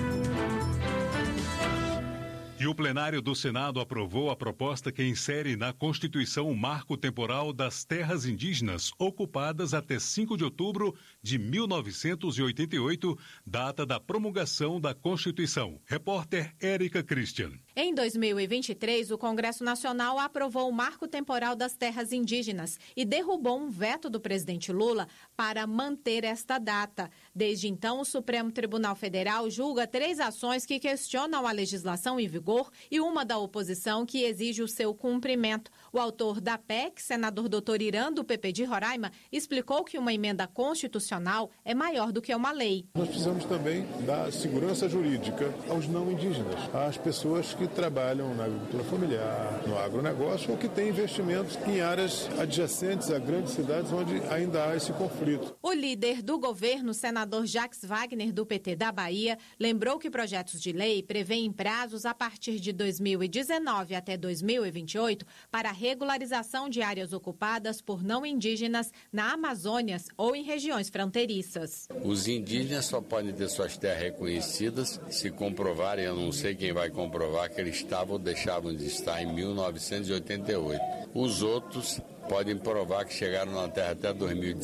E o plenário do Senado aprovou a proposta que insere na Constituição o marco temporal das terras indígenas ocupadas até 5 de outubro de 1988, data da promulgação da Constituição. Repórter Érica Christian. Em 2023, o Congresso Nacional aprovou o marco temporal das terras indígenas e derrubou um veto do presidente Lula para manter esta data. Desde então, o Supremo Tribunal Federal julga 3 ações que questionam a legislação em vigor e uma da oposição que exige o seu cumprimento. O autor da PEC, senador Dr. Irã, do PP de Roraima, explicou que uma emenda constitucional é maior do que uma lei. Nós precisamos também dar segurança jurídica aos não indígenas, às pessoas que trabalham na agricultura familiar, no agronegócio ou que têm investimentos em áreas adjacentes a grandes cidades onde ainda há esse conflito. O líder do governo, senador Jacques Wagner, do PT da Bahia, lembrou que projetos de lei prevêem prazos a partir de 2019 até 2028 para a regularização de áreas ocupadas por não indígenas na Amazônia ou em regiões fronteiriças. Os indígenas só podem ter suas terras reconhecidas se comprovarem, eu não sei quem vai comprovar, que eles estavam ou deixavam de estar em 1988. Os outros podem provar que chegaram na terra até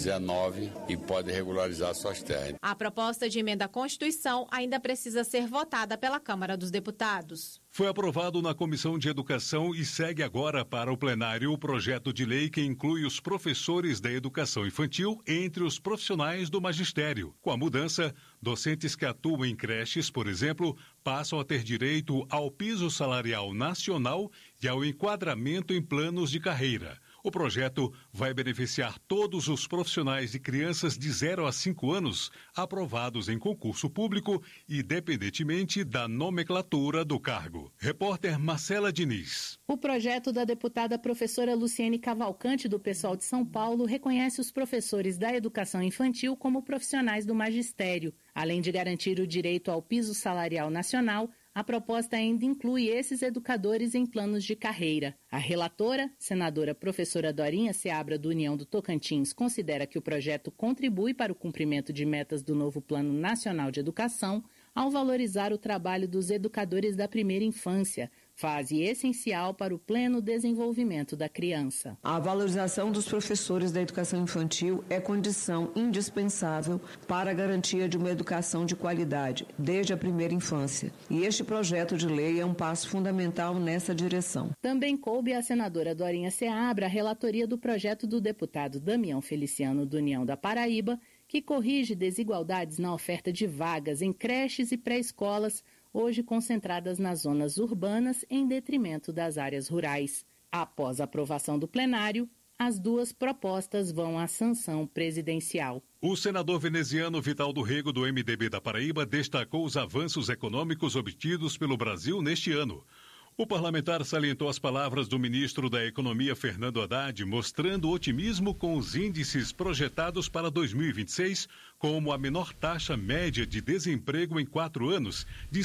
2019 e podem regularizar suas terras. A proposta de emenda à Constituição ainda precisa ser votada pela Câmara dos Deputados. Foi aprovado na Comissão de Educação e segue agora para o plenário o projeto de lei que inclui os professores da educação infantil entre os profissionais do magistério. Com a mudança, docentes que atuam em creches, por exemplo, passam a ter direito ao piso salarial nacional e ao enquadramento em planos de carreira. O projeto vai beneficiar todos os profissionais de crianças de 0 a 5 anos aprovados em concurso público, independentemente da nomenclatura do cargo. Repórter Marcela Diniz. O projeto da deputada professora Luciene Cavalcante, do PSOL de São Paulo, reconhece os professores da educação infantil como profissionais do magistério. Além de garantir o direito ao piso salarial nacional, a proposta ainda inclui esses educadores em planos de carreira. A relatora, senadora professora Dorinha Seabra, do União do Tocantins, considera que o projeto contribui para o cumprimento de metas do novo Plano Nacional de Educação ao valorizar o trabalho dos educadores da primeira infância, fase essencial para o pleno desenvolvimento da criança. A valorização dos professores da educação infantil é condição indispensável para a garantia de uma educação de qualidade, desde a primeira infância. E este projeto de lei é um passo fundamental nessa direção. Também coube à senadora Dorinha Seabra a relatoria do projeto do deputado Damião Feliciano, do União da Paraíba, que corrige desigualdades na oferta de vagas em creches e pré-escolas, hoje concentradas nas zonas urbanas em detrimento das áreas rurais. Após a aprovação do plenário, as duas propostas vão à sanção presidencial. O senador veneziano Vital do Rego, do MDB da Paraíba, destacou os avanços econômicos obtidos pelo Brasil neste ano. O parlamentar salientou as palavras do ministro da Economia, Fernando Haddad, mostrando otimismo com os índices projetados para 2026, como a menor taxa média de desemprego em 4 anos, de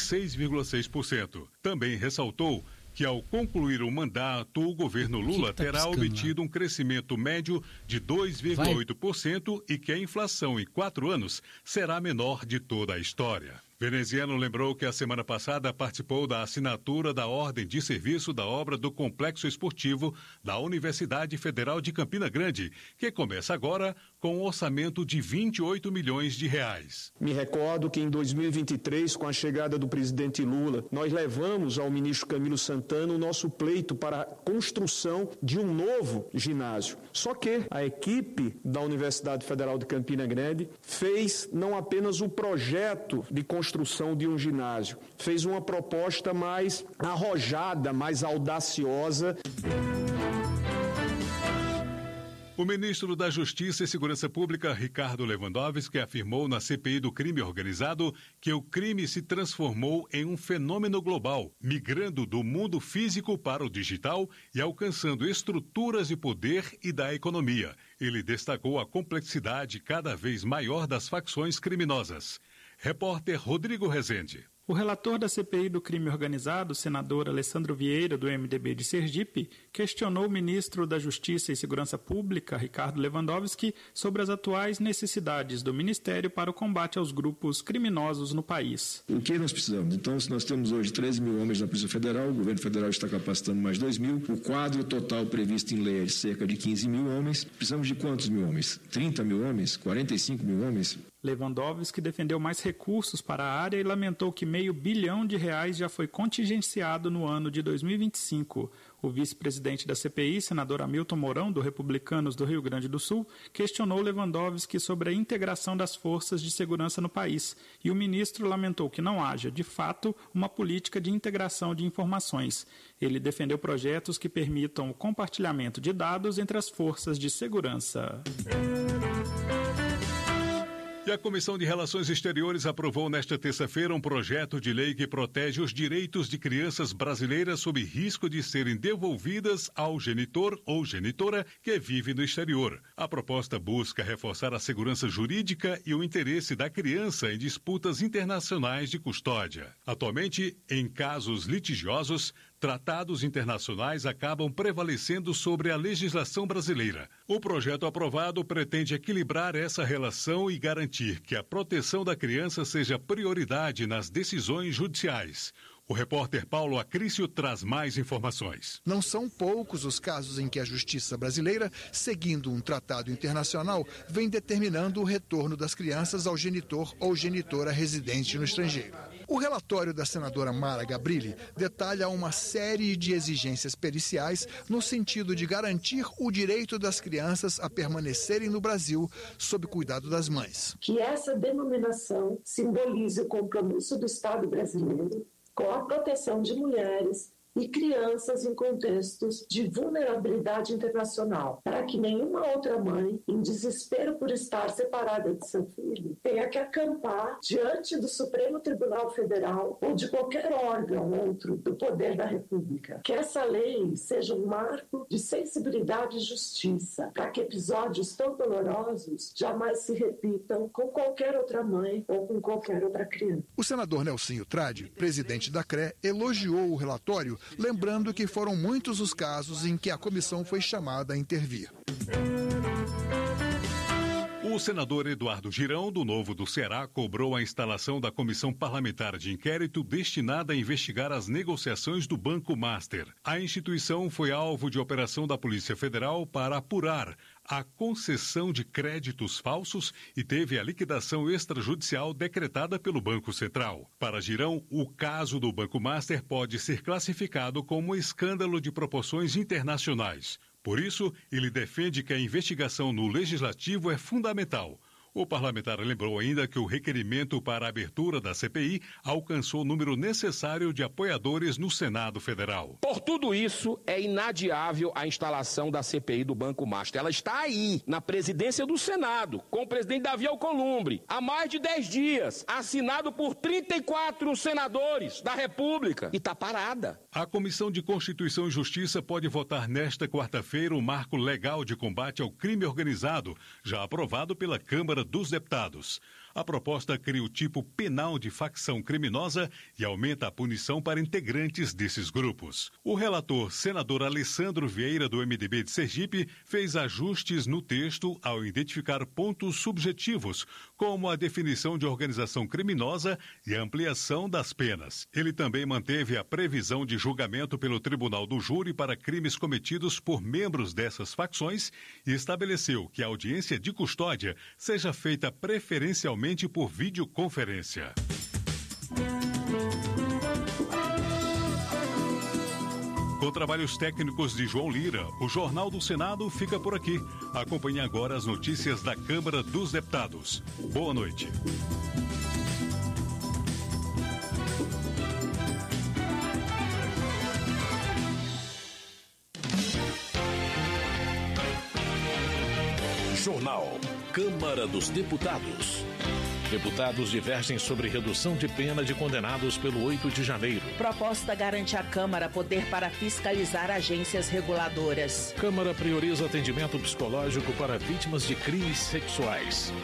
6,6%. Também ressaltou que, ao concluir o mandato, o governo Lula terá obtido um crescimento médio de 2,8% e que a inflação em 4 anos será a menor de toda a história. Veneziano lembrou que a semana passada participou da assinatura da ordem de serviço da obra do Complexo Esportivo da Universidade Federal de Campina Grande, que começa agora com um orçamento de 28 milhões de reais. Me recordo que em 2023, com a chegada do presidente Lula, nós levamos ao ministro Camilo Santana o nosso pleito para a construção de um novo ginásio. Só que a equipe da Universidade Federal de Campina Grande fez não apenas o projeto de construção de um ginásio, fez uma proposta mais arrojada, mais audaciosa. O ministro da Justiça e Segurança Pública, Ricardo Lewandowski, afirmou na CPI do crime organizado que o crime se transformou em um fenômeno global, migrando do mundo físico para o digital e alcançando estruturas de poder e da economia. Ele destacou a complexidade cada vez maior das facções criminosas. Repórter Rodrigo Rezende. O relator da CPI do crime organizado, senador Alessandro Vieira, do MDB de Sergipe, questionou o ministro da Justiça e Segurança Pública, Ricardo Lewandowski, sobre as atuais necessidades do Ministério para o combate aos grupos criminosos no país. O que nós precisamos? Então, se nós temos hoje 13 mil homens na Polícia Federal, o governo federal está capacitando mais 2 mil, o quadro total previsto em lei é de cerca de 15 mil homens. Precisamos de quantos mil homens? 30 mil homens? 45 mil homens? Lewandowski defendeu mais recursos para a área e lamentou que R$500 bilhão já foi contingenciado no ano de 2025. O vice-presidente da CPI, senador Hamilton Mourão, do Republicanos do Rio Grande do Sul, questionou Lewandowski sobre a integração das forças de segurança no país e o ministro lamentou que não haja, de fato, uma política de integração de informações. Ele defendeu projetos que permitam o compartilhamento de dados entre as forças de segurança. E a Comissão de Relações Exteriores aprovou nesta terça-feira um projeto de lei que protege os direitos de crianças brasileiras sob risco de serem devolvidas ao genitor ou genitora que vive no exterior. A proposta busca reforçar a segurança jurídica e o interesse da criança em disputas internacionais de custódia. Atualmente, em casos litigiosos, tratados internacionais acabam prevalecendo sobre a legislação brasileira. O projeto aprovado pretende equilibrar essa relação e garantir que a proteção da criança seja prioridade nas decisões judiciais. O repórter Paulo Acrício traz mais informações. Não são poucos os casos em que a justiça brasileira, seguindo um tratado internacional, vem determinando o retorno das crianças ao genitor ou genitora residente no estrangeiro. O relatório da senadora Mara Gabrilli detalha uma série de exigências periciais no sentido de garantir o direito das crianças a permanecerem no Brasil sob cuidado das mães. Que essa denominação simbolize o compromisso do Estado brasileiro com a proteção de mulheres e crianças em contextos de vulnerabilidade internacional, para que nenhuma outra mãe, em desespero por estar separada de seu filho, tenha que acampar diante do Supremo Tribunal Federal ou de qualquer órgão outro do poder da República. Que essa lei seja um marco de sensibilidade e justiça, para que episódios tão dolorosos jamais se repitam com qualquer outra mãe ou com qualquer outra criança. O senador Nelsinho Trade, presidente da CRE, elogiou o relatório, lembrando que foram muitos os casos em que a comissão foi chamada a intervir. O senador Eduardo Girão, do Novo do Ceará, cobrou a instalação da comissão parlamentar de inquérito destinada a investigar as negociações do Banco Master. A instituição foi alvo de operação da Polícia Federal para apurar a concessão de créditos falsos e teve a liquidação extrajudicial decretada pelo Banco Central. Para Girão, o caso do Banco Master pode ser classificado como um escândalo de proporções internacionais. Por isso, ele defende que a investigação no Legislativo é fundamental. O parlamentar lembrou ainda que o requerimento para a abertura da CPI alcançou o número necessário de apoiadores no Senado Federal. Por tudo isso, é inadiável a instalação da CPI do Banco Master. Ela está aí, na presidência do Senado, com o presidente Davi Alcolumbre, há mais de 10 dias, assinado por 34 senadores da República, e está parada. A Comissão de Constituição e Justiça pode votar nesta quarta-feira o marco legal de combate ao crime organizado, já aprovado pela Câmara dos Deputados. A proposta cria o tipo penal de facção criminosa e aumenta a punição para integrantes desses grupos. O relator, senador Alessandro Vieira, do MDB de Sergipe, fez ajustes no texto ao identificar pontos subjetivos, como a definição de organização criminosa e a ampliação das penas. Ele também manteve a previsão de julgamento pelo Tribunal do Júri para crimes cometidos por membros dessas facções e estabeleceu que a audiência de custódia seja feita preferencialmente por videoconferência. Com trabalhos técnicos de João Lira, o Jornal do Senado fica por aqui. Acompanhe agora as notícias da Câmara dos Deputados. Boa noite. Jornal Câmara dos Deputados. Deputados divergem sobre redução de pena de condenados pelo 8 de janeiro. Proposta garante à Câmara poder para fiscalizar agências reguladoras. Câmara prioriza atendimento psicológico para vítimas de crimes sexuais.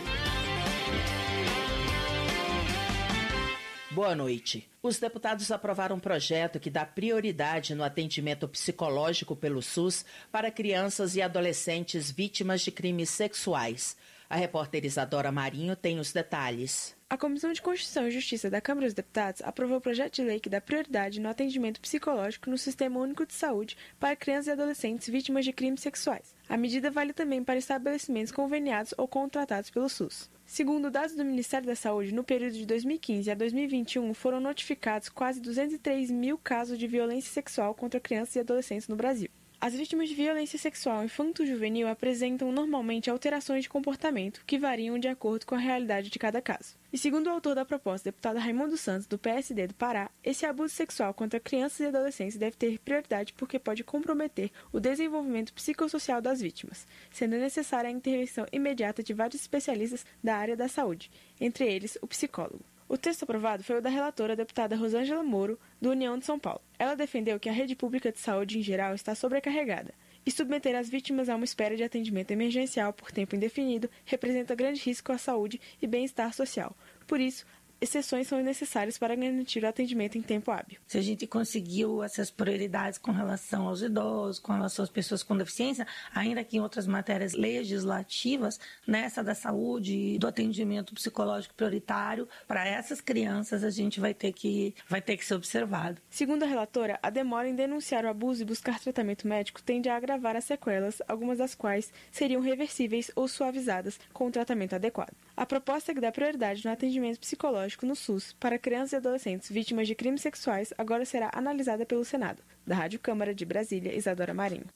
Boa noite. Os deputados aprovaram um projeto que dá prioridade no atendimento psicológico pelo SUS para crianças e adolescentes vítimas de crimes sexuais. A repórter Isadora Marinho tem os detalhes. A Comissão de Constituição e Justiça da Câmara dos Deputados aprovou o projeto de lei que dá prioridade no atendimento psicológico no Sistema Único de Saúde para crianças e adolescentes vítimas de crimes sexuais. A medida vale também para estabelecimentos conveniados ou contratados pelo SUS. Segundo dados do Ministério da Saúde, no período de 2015 a 2021 foram notificados quase 203 mil casos de violência sexual contra crianças e adolescentes no Brasil. As vítimas de violência sexual infanto-juvenil apresentam normalmente alterações de comportamento que variam de acordo com a realidade de cada caso. E segundo o autor da proposta, deputado Raimundo Santos, do PSD do Pará, esse abuso sexual contra crianças e adolescentes deve ter prioridade porque pode comprometer o desenvolvimento psicossocial das vítimas, sendo necessária a intervenção imediata de vários especialistas da área da saúde, entre eles o psicólogo. O texto aprovado foi o da relatora, a deputada Rosângela Moro, do União de São Paulo. Ela defendeu que a rede pública de saúde em geral está sobrecarregada e submeter as vítimas a uma espera de atendimento emergencial por tempo indefinido representa grande risco à saúde e bem-estar social. Por isso, exceções são necessárias para garantir o atendimento em tempo hábil. Se a gente conseguiu essas prioridades com relação aos idosos, com relação às pessoas com deficiência, ainda que em outras matérias legislativas, nessa da saúde e do atendimento psicológico prioritário, para essas crianças a gente vai ter que ser observado. Segundo a relatora, a demora em denunciar o abuso e buscar tratamento médico tende a agravar as sequelas, algumas das quais seriam reversíveis ou suavizadas com o tratamento adequado. A proposta é que dá prioridade no atendimento psicológico no SUS para crianças e adolescentes vítimas de crimes sexuais agora será analisada pelo Senado. Da Rádio Câmara de Brasília, Isadora Marinho.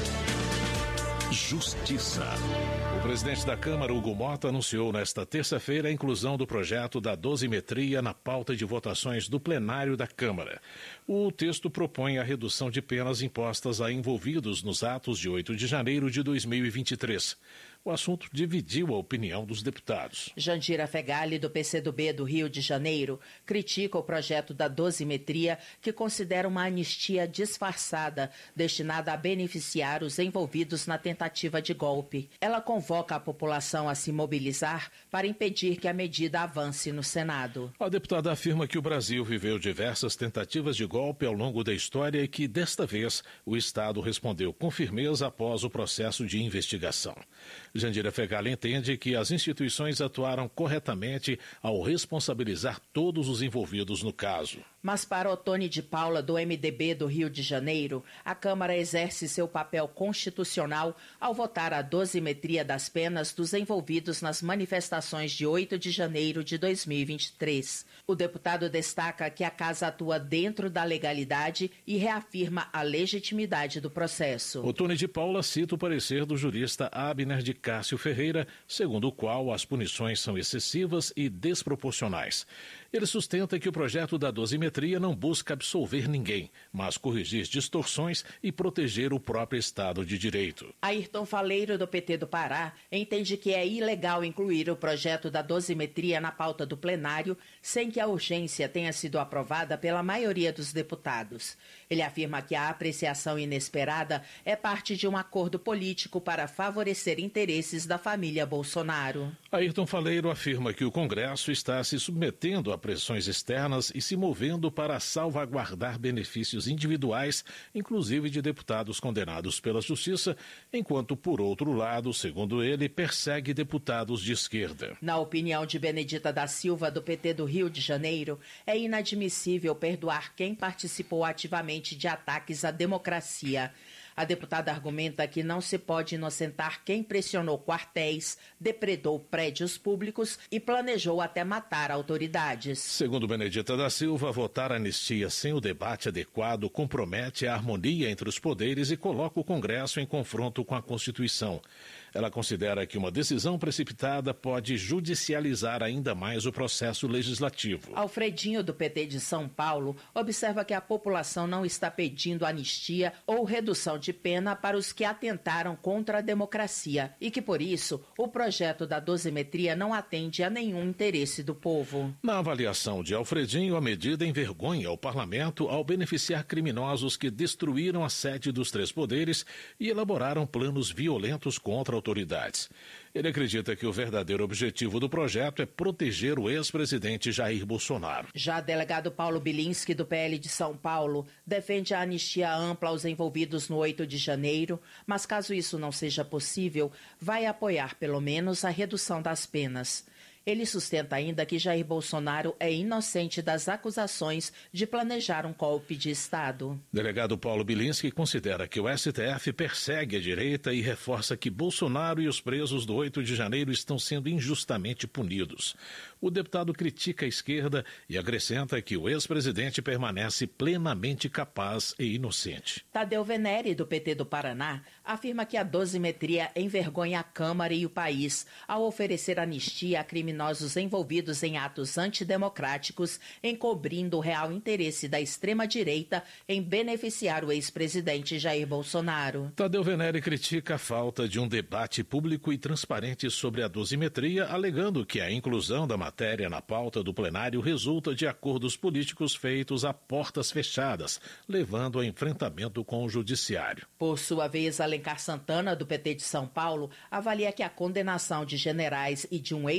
Justiça. O presidente da Câmara, Hugo Mota, anunciou nesta terça-feira a inclusão do projeto da dosimetria na pauta de votações do plenário da Câmara. O texto propõe a redução de penas impostas a envolvidos nos atos de 8 de janeiro de 2023. O assunto dividiu a opinião dos deputados. Jandira Fegali, do PCdoB do Rio de Janeiro, critica o projeto da dosimetria, que considera uma anistia disfarçada, destinada a beneficiar os envolvidos na tentativa de golpe. Ela convoca a população a se mobilizar para impedir que a medida avance no Senado. A deputada afirma que o Brasil viveu diversas tentativas de golpe ao longo da história e que, desta vez, o Estado respondeu com firmeza após o processo de investigação. Jandira Fegali entende que as instituições atuaram corretamente ao responsabilizar todos os envolvidos no caso. Mas para Ottoni de Paula, do MDB do Rio de Janeiro, a Câmara exerce seu papel constitucional ao votar a dosimetria das penas dos envolvidos nas manifestações de 8 de janeiro de 2023. O deputado destaca que a Casa atua dentro da legalidade e reafirma a legitimidade do processo. Ottoni de Paula cita o parecer do jurista Abner de Cássio Ferreira, segundo o qual as punições são excessivas e desproporcionais. Ele sustenta que o projeto da dosimetria não busca absolver ninguém, mas corrigir distorções e proteger o próprio Estado de Direito. Ayrton Faleiro, do PT do Pará, entende que é ilegal incluir o projeto da dosimetria na pauta do plenário sem que a urgência tenha sido aprovada pela maioria dos deputados. Ele afirma que a apreciação inesperada é parte de um acordo político para favorecer interesses da família Bolsonaro. Ayrton Faleiro afirma que o Congresso está se submetendo a pressões externas e se movendo para salvaguardar benefícios individuais, inclusive de deputados condenados pela Justiça, enquanto, por outro lado, segundo ele, persegue deputados de esquerda. Na opinião de Benedita da Silva, do PT do Rio de Janeiro, é inadmissível perdoar quem participou ativamente de ataques à democracia. A deputada argumenta que não se pode inocentar quem pressionou quartéis, depredou prédios públicos e planejou até matar autoridades. Segundo Benedita da Silva, votar anistia sem o debate adequado compromete a harmonia entre os poderes e coloca o Congresso em confronto com a Constituição. Ela considera que uma decisão precipitada pode judicializar ainda mais o processo legislativo. Alfredinho, do PT de São Paulo, observa que a população não está pedindo anistia ou redução de pena para os que atentaram contra a democracia e que, por isso, o projeto da dosimetria não atende a nenhum interesse do povo. Na avaliação de Alfredinho, a medida envergonha o parlamento ao beneficiar criminosos que destruíram a sede dos três poderes e elaboraram planos violentos contra autoridades. Ele acredita que o verdadeiro objetivo do projeto é proteger o ex-presidente Jair Bolsonaro. Já o delegado Paulo Bilinski, do PL de São Paulo, defende a anistia ampla aos envolvidos no 8 de janeiro, mas caso isso não seja possível, vai apoiar pelo menos a redução das penas. Ele sustenta ainda que Jair Bolsonaro é inocente das acusações de planejar um golpe de Estado. Delegado Paulo Bilinski considera que o STF persegue a direita e reforça que Bolsonaro e os presos do 8 de janeiro estão sendo injustamente punidos. O deputado critica a esquerda e acrescenta que o ex-presidente permanece plenamente capaz e inocente. Tadeu Venere, do PT do Paraná, afirma que a dosimetria envergonha a Câmara e o país ao oferecer anistia a criminosos envolvidos em atos antidemocráticos, encobrindo o real interesse da extrema-direita em beneficiar o ex-presidente Jair Bolsonaro. Tadeu Venere critica a falta de um debate público e transparente sobre a dosimetria, alegando que a inclusão da matéria na pauta do plenário resulta de acordos políticos feitos a portas fechadas, levando a enfrentamento com o judiciário. Por sua vez, Alencar Santana, do PT de São Paulo, avalia que a condenação de generais e de um ex-presidente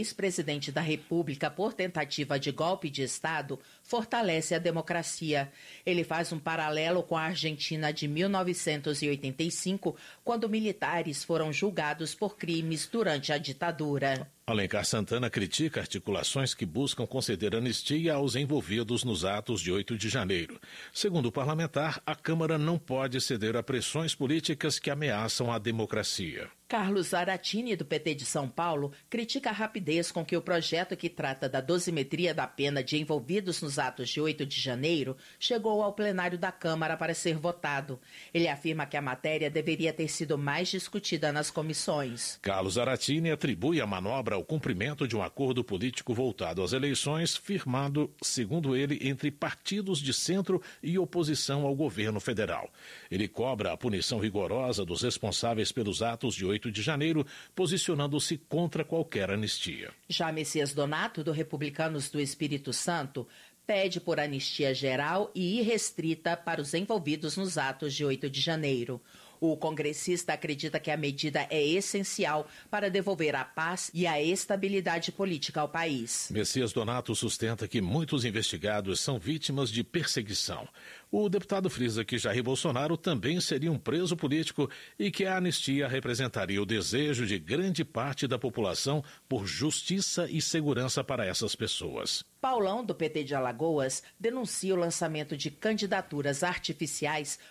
presidente da República por tentativa de golpe de Estado fortalece a democracia. Ele faz um paralelo com a Argentina de 1985, quando militares foram julgados por crimes durante a ditadura. Alencar Santana critica articulações que buscam conceder anistia aos envolvidos nos atos de 8 de janeiro. Segundo o parlamentar, a Câmara não pode ceder a pressões políticas que ameaçam a democracia. Carlos Zaratini, do PT de São Paulo, critica a rapidez com que o projeto que trata da dosimetria da pena de envolvidos nos atos de 8 de janeiro chegou ao plenário da Câmara para ser votado. Ele afirma que a matéria deveria ter sido mais discutida nas comissões. Carlos Zaratini atribui a manobra ao cumprimento de um acordo político voltado às eleições, firmado, segundo ele, entre partidos de centro e oposição ao governo federal. Ele cobra a punição rigorosa dos responsáveis pelos atos de 8 de janeiro, posicionando-se contra qualquer anistia. Já Messias Donato, do Republicanos do Espírito Santo, pede por anistia geral e irrestrita para os envolvidos nos atos de 8 de janeiro. O congressista acredita que a medida é essencial para devolver a paz e a estabilidade política ao país. Messias Donato sustenta que muitos investigados são vítimas de perseguição. O deputado frisa que Jair Bolsonaro também seria um preso político e que a anistia representaria o desejo de grande parte da população por justiça e segurança para essas pessoas. Paulão, do PT de Alagoas, denuncia o lançamento de candidaturas artificiais